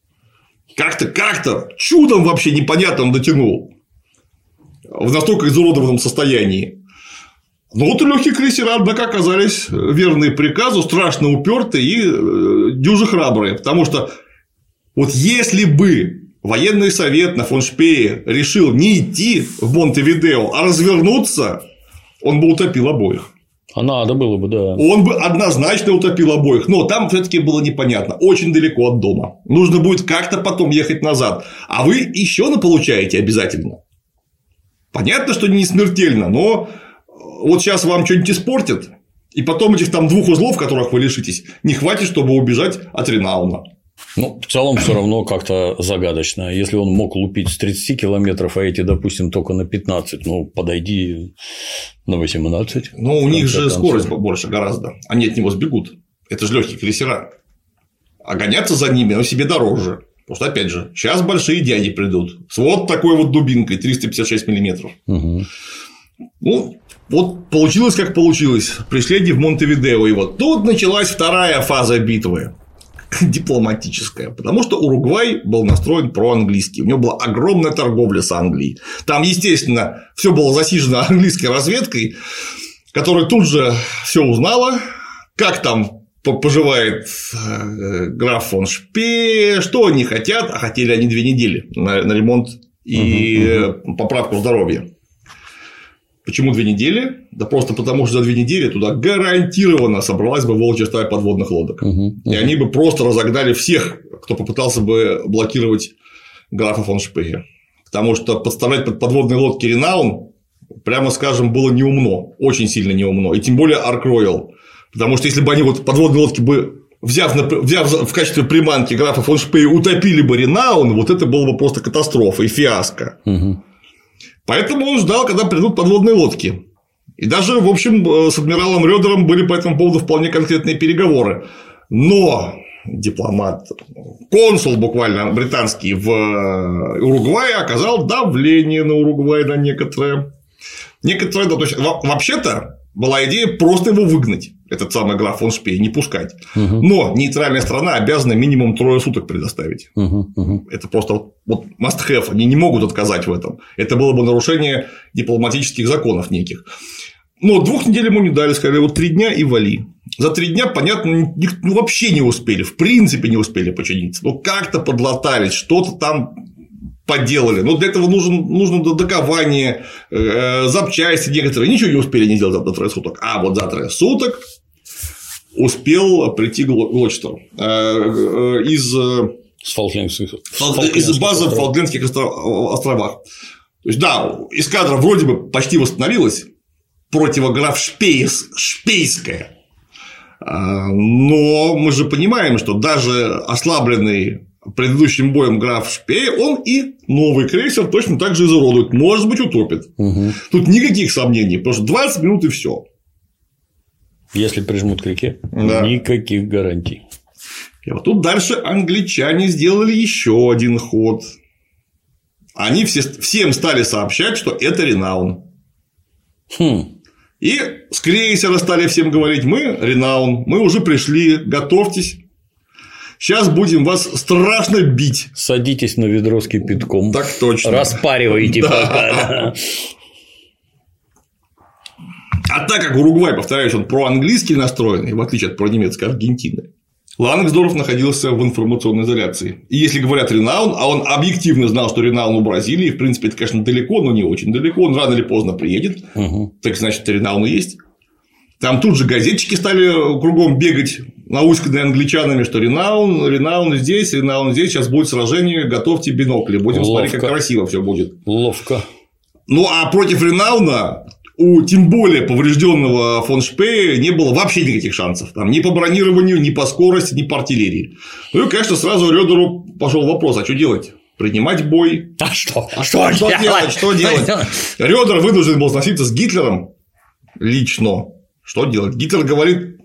Как-то чудом вообще непонятно он дотянул в настолько изуродованном состоянии. Но вот у легких крейсера, однако, оказались верные приказу, страшно упертые и дюжи храбрые. Потому что вот если бы военный совет на фон Шпее решил не идти в Монтевидео, а развернуться, он бы утопил обоих. А надо было бы, да. Он бы однозначно утопил обоих. Но там все-таки было непонятно. Очень далеко от дома. Нужно будет как-то потом ехать назад. А вы еще наполучаете обязательно. Понятно, что не смертельно, но вот сейчас вам что-нибудь испортят, и потом этих там 2 узлов, которых вы лишитесь, не хватит, чтобы убежать от Ренауна. Ну, в целом, все равно как-то загадочно. Если он мог лупить с 30 километров, а эти, допустим, только на 15, ну, подойди на 18. Но у них же скорость больше гораздо. Они от него сбегут. Это же легкие крейсера. А гоняться за ними, себе дороже. Потому что, опять же, сейчас большие дяди придут с вот такой вот дубинкой 356 миллиметров. Угу. Ну, вот получилось, как получилось. Пришли в Монтевидео. И вот тут началась вторая фаза битвы. Дипломатическая, потому что Уругвай был настроен проанглийски, у него была огромная торговля с Англией. Там, естественно, все было засижено английской разведкой, которая тут же все узнала, как там поживает граф фон Шпее, что они хотят, а хотели они 2 недели на ремонт и поправку здоровья. Почему 2 недели? Да просто потому, что за 2 недели туда гарантированно собралась бы волчья стая подводных лодок. И они бы просто разогнали всех, кто попытался бы блокировать графа фон Шпея. Потому что подставлять под подводные лодки Ренаун, прямо скажем, было неумно. Очень сильно неумно. И тем более Арк Роял. Потому что если бы они подводные лодки бы, взяв в качестве приманки графа фон Шпея, утопили бы Ренаун, вот это было бы просто катастрофа и фиаско. Поэтому он ждал, когда придут подводные лодки. И даже, в общем, с адмиралом Рёдером были по этому поводу вполне конкретные переговоры. Но дипломат, консул буквально британский в Уругвае оказал давление на Уругвай на некоторое. Да, то есть, вообще-то была идея просто его выгнать, этот самый граф фон Шпей, не пускать. Но нейтральная страна обязана минимум 3 суток предоставить. Это просто вот must have, они не могут отказать в этом. Это было бы нарушение дипломатических законов неких. Но 2 недель ему не дали, сказали, вот 3 дня и вали. За 3 дня, понятно, вообще не успели, в принципе не успели починиться. Ну, как-то подлатались, что-то там поделали. Но для этого нужно додакование, запчасти некоторые. Ничего не успели не сделать за 3 суток. А вот за 3 суток успел прийти Глочестер из базы в Фолклендских островах. То есть, да, эскадра вроде бы почти восстановилась, противограф Шпейская. Но мы же понимаем, что даже ослабленный предыдущим боем граф Шпей, он и новый крейсер точно так же изуродует, может быть, утопит. Тут никаких сомнений, потому что 20 минут и все. Если прижмут к реке, никаких гарантий. И вот тут дальше англичане сделали еще один ход. Они всем стали сообщать, что это Ренаун. И с крейсера стали всем говорить: мы Ренаун, мы уже пришли, готовьтесь. Сейчас будем вас страшно бить. Садитесь на ведро с кипятком. Так точно. Распаривайте пока. А так как Уругвай, повторяюсь, он проанглийский настроенный, в отличие от пронемецкой Аргентины, Лангсдорф находился в информационной изоляции. И если говорят Ренаун, а он объективно знал, что Ренаун у Бразилии, в принципе, это, конечно, далеко, но не очень далеко, он рано или поздно приедет, так значит, Ренаун и есть. Там тут же газетчики стали кругом бегать, науськанные англичанами, что Ренаун здесь, сейчас будет сражение, готовьте бинокли, будем смотреть, как красиво все будет. Ловко. Ну, а против Ренауна у тем более поврежденного фон Шпея не было вообще никаких шансов. Там ни по бронированию, ни по скорости, ни по артиллерии. Ну и, конечно, сразу Рёдеру пошел вопрос: а что делать? Принимать бой? Что делать? Рёдер вынужден был сноситься с Гитлером лично. Что делать? Гитлер говорит: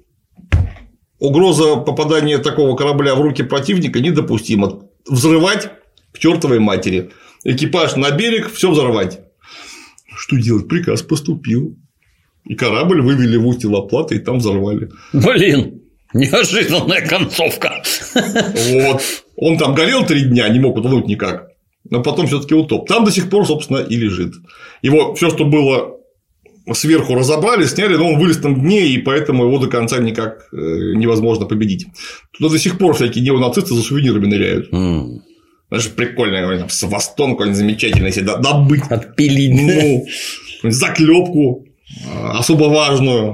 угроза попадания такого корабля в руки противника недопустима. Взрывать к чертовой матери. Экипаж на берег, все взорвать. Что делать? Приказ поступил. И корабль вывели в устье Ла-Платы и там взорвали. Блин, неожиданная концовка. Вот. Он там горел 3 дня, не мог утонуть никак. Но потом все-таки утоп. Там до сих пор, собственно, и лежит. Его все, что было сверху, разобрали, сняли, но он вылез на дне, и поэтому его до конца никак невозможно победить. Туда до сих пор всякие неонацисты за сувенирами ныряют. Даже прикольно, свастон какой-нибудь замечательный себе добыть. Отпилить. Ну, заклепку особо важную.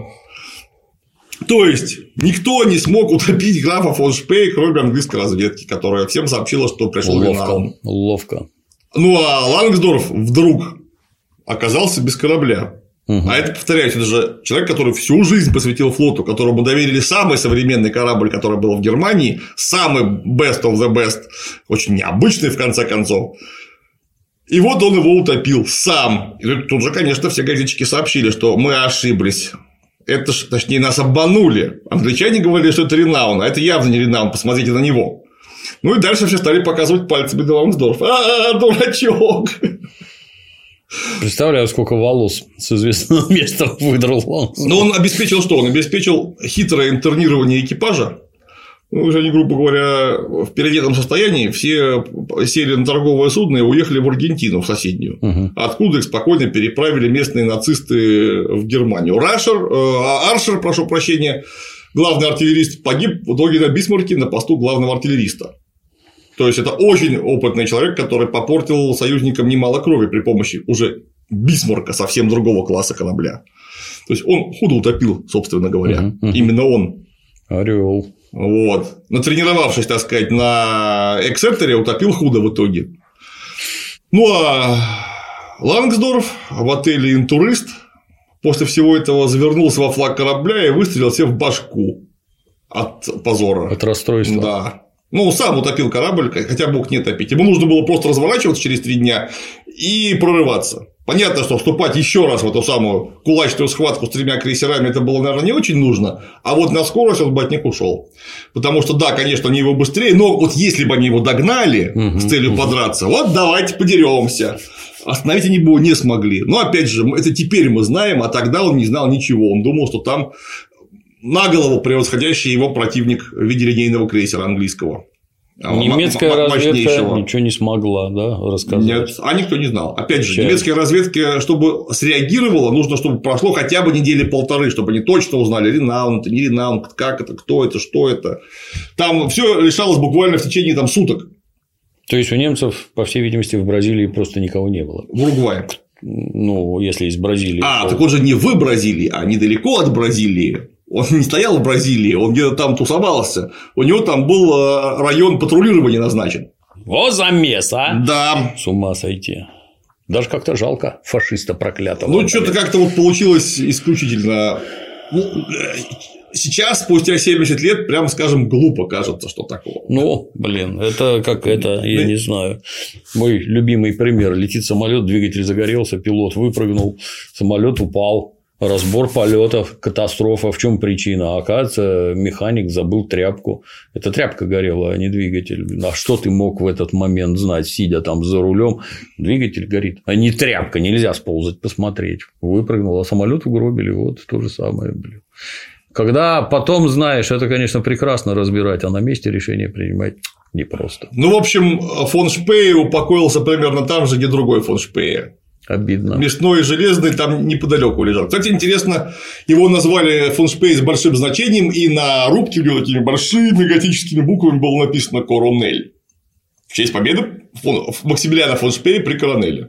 То есть никто не смог утопить графа фон Шпея, кроме английской разведки, которая всем сообщила, что пришел Ренаун. Ловко. Ну, а Лангсдорф вдруг оказался без корабля. А это, повторяюсь, это же человек, который всю жизнь посвятил флоту, которому доверили самый современный корабль, который был в Германии, самый best of the best, очень необычный, в конце концов. И вот он его утопил сам. И тут же, конечно, все газетчики сообщили, что мы ошиблись. Это ж, точнее, нас обманули. Англичане говорили, что это Ренаун, а это явно не Ренаун, посмотрите на него. Ну и дальше все стали показывать пальцами на Лангсдорфа. Дурачок! Представляю, сколько волос с известного места выдрал он. Но он обеспечил что? Он обеспечил хитрое интернирование экипажа. Ну, уже они, грубо говоря, в переодетом состоянии все сели на торговое судно и уехали в Аргентину, в соседнюю. Откуда их спокойно переправили местные нацисты в Германию. Аршер, прошу прощения, главный артиллерист, погиб в итоге на Бисмарке на посту главного артиллериста. То есть, это очень опытный человек, который попортил союзникам немало крови при помощи уже Бисмарка, совсем другого класса корабля. То есть он Худо утопил, собственно говоря. Именно он. Орел. Вот. Натренировавшись, так сказать, на Эксетере, утопил Худо в итоге. Ну а Лангсдорф в отеле «Интурист» после всего этого завернулся во флаг корабля и выстрелил себе в башку от позора. От расстройства. Да. Ну, сам утопил корабль, хотя мог не топить. Ему нужно было просто разворачиваться через 3 дня и прорываться. Понятно, что вступать еще раз в эту самую кулачную схватку с 3 крейсерами это было, наверное, не очень нужно, а вот на скорость он бы от них ушел. Потому что, да, конечно, они его быстрее, но вот если бы они его догнали с целью подраться, вот давайте подеремся. Остановить они бы его не смогли. Но опять же, это теперь мы знаем, а тогда он не знал ничего. Он думал, что там на голову превосходящий его противник в виде линейного крейсера английского. Немецкая разведка ничего не смогла, да, рассказать? Нет, а никто не знал. Опять же, немецкая разведка, чтобы среагировала, нужно, чтобы прошло хотя бы 1-1.5 недели, чтобы они точно узнали, Ренаунт, не Ренаунт, как это, кто это, что это. Там все решалось буквально в течение там суток. То есть у немцев, по всей видимости, в Бразилии просто никого не было. В Уругвае. Ну, если из Бразилии. Так он же не в Бразилии, а недалеко от Бразилии. Он не стоял в Бразилии, он где-то там тусовался. У него там был район патрулирования назначен. Во замес, а? Да. С ума сойти. Даже как-то жалко фашиста проклятого. Ну, что-то как-то вот получилось исключительно. Ну, сейчас, спустя 70 лет, прямо скажем, глупо кажется, что такого. Ну, блин, это как это, я не знаю. Мой любимый пример: летит самолет, двигатель загорелся, пилот выпрыгнул, самолет упал. Разбор полетов, катастрофа. В чем причина? А оказывается, механик забыл тряпку. Это тряпка горела, а не двигатель. А что ты мог в этот момент знать, сидя там за рулем? Двигатель горит, а не тряпка. Нельзя сползать, посмотреть. Выпрыгнул, а самолет угробили. Вот то же самое, блин. Когда потом знаешь, это, конечно, прекрасно разбирать, а на месте решение принимать непросто. Ну, в общем, фон Шпее упокоился примерно там же, где другой фон Шпее. Обидно. Мясной и железный там неподалеку лежал. Кстати, интересно, его назвали фон Шпее с большим значением, и на рубке у него такими большими готическими буквами было написано «Коронель». В честь победы Максимилиана фон Шпее при Коронеле.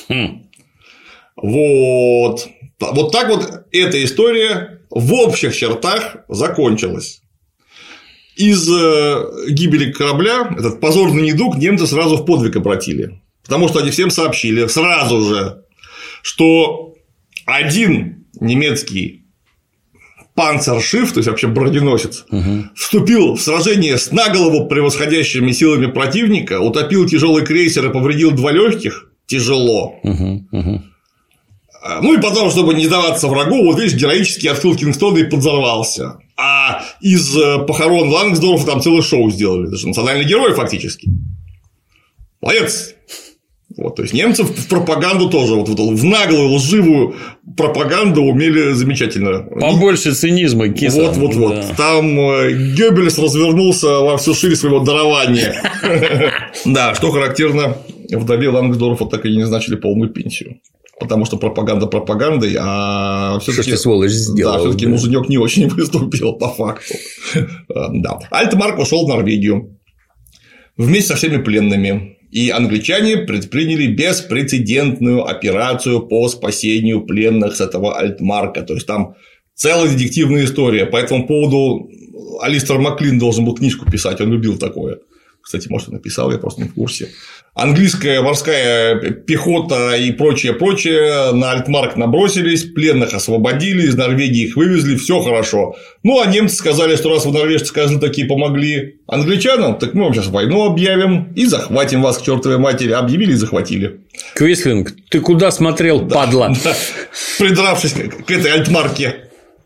Вот. Вот так вот эта история в общих чертах закончилась. Из гибели корабля этот позорный недуг немцы сразу в подвиг обратили. Потому что они всем сообщили сразу же, что один немецкий панцершиф, то есть вообще броненосец, вступил в сражение с наголову превосходящими силами противника, утопил тяжелый крейсер и повредил 2 легких тяжело. Ну и потом, чтобы не сдаваться врагу, вот видишь, героически открыл Кингстон и подзорвался. А из похорон Лангсдорфа там целое шоу сделали. Это же национальный герой фактически. Молодец. Вот, то есть немцы в пропаганду тоже, вот в наглую лживую пропаганду умели замечательно. Побольше цинизма, киса. Вот. Да. Там Геббельс развернулся во всю шире своего дарования. Да, что характерно, вдове Лангсдорфа так и не назначили полную пенсию. Потому что пропаганда пропагандой, а все-таки сволочь сделал. Да, все-таки муженек не очень выступил по факту. Да. Альтмарк ушел в Норвегию вместе со всеми пленными. И англичане предприняли беспрецедентную операцию по спасению пленных с этого Альтмарка. То есть там целая детективная история. По этому поводу Алистер Маклин должен был книжку писать, он любил такое. Кстати, может, он написал, я просто не в курсе. Английская морская пехота и прочее на Альтмарк набросились, пленных освободили, из Норвегии их вывезли, все хорошо. Ну, а немцы сказали, что раз вы, норвежцы, козлы такие, помогли англичанам, так мы вам сейчас войну объявим и захватим вас к чертовой матери. Объявили и захватили. Квислинг, ты куда смотрел, падла? Да, придравшись к этой Альтмарке.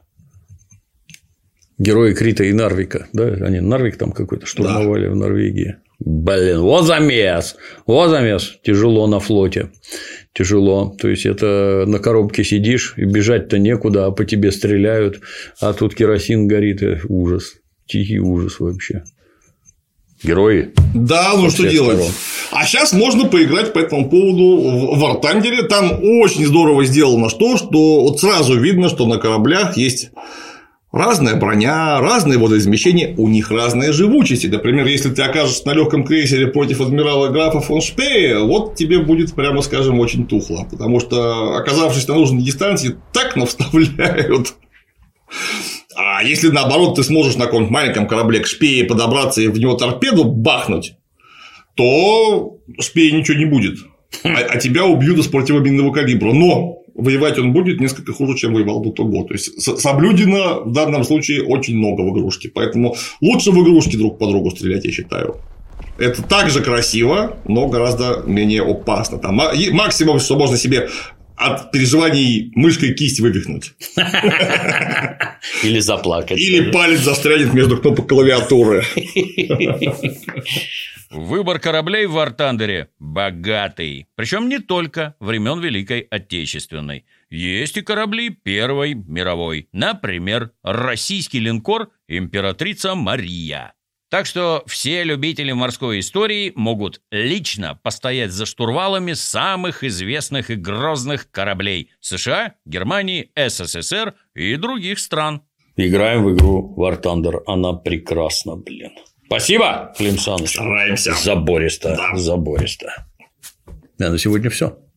Герои Крита и Нарвика, да? Они Нарвик там какой-то штурмовали в Норвегии. Блин, вот замес. Тяжело на флоте. Тяжело. То есть, это на коробке сидишь, и бежать-то некуда, а по тебе стреляют, а тут керосин горит. Ужас. Тихий ужас вообще. Герои. Да, ну что делать? А сейчас можно поиграть по этому поводу в Артангере. Там очень здорово сделано что вот сразу видно, что на кораблях есть разная броня, разные водоизмещения, у них разная живучесть. Например, если ты окажешься на легком крейсере против адмирала графа фон Шпея, вот тебе будет, прямо скажем, очень тухло. Потому что, оказавшись на нужной дистанции, так навставляют. А если наоборот ты сможешь на каком-нибудь маленьком корабле к Шпее подобраться и в него торпеду бахнуть, то Шпея ничего не будет. А тебя убьют из противоминного калибра. Но воевать он будет несколько хуже, чем воевал до того. То есть соблюдено в данном случае очень много в игрушке. Поэтому лучше в игрушки друг по другу стрелять, я считаю. Это также красиво, но гораздо менее опасно. Там максимум, что можно себе от переживаний мышкой кисть вывихнуть. Или заплакать. Или палец застрянет между кнопок клавиатуры. Выбор кораблей в War Thunder богатый. Причем не только времен Великой Отечественной. Есть и корабли Первой мировой. Например, российский линкор «Императрица Мария». Так что все любители морской истории могут лично постоять за штурвалами самых известных и грозных кораблей США, Германии, СССР и других стран. Играем в игру War Thunder. Она прекрасна, блин. Спасибо, Клим Саныч. Стараемся. Забористо. Да. Забористо. Да, на сегодня все.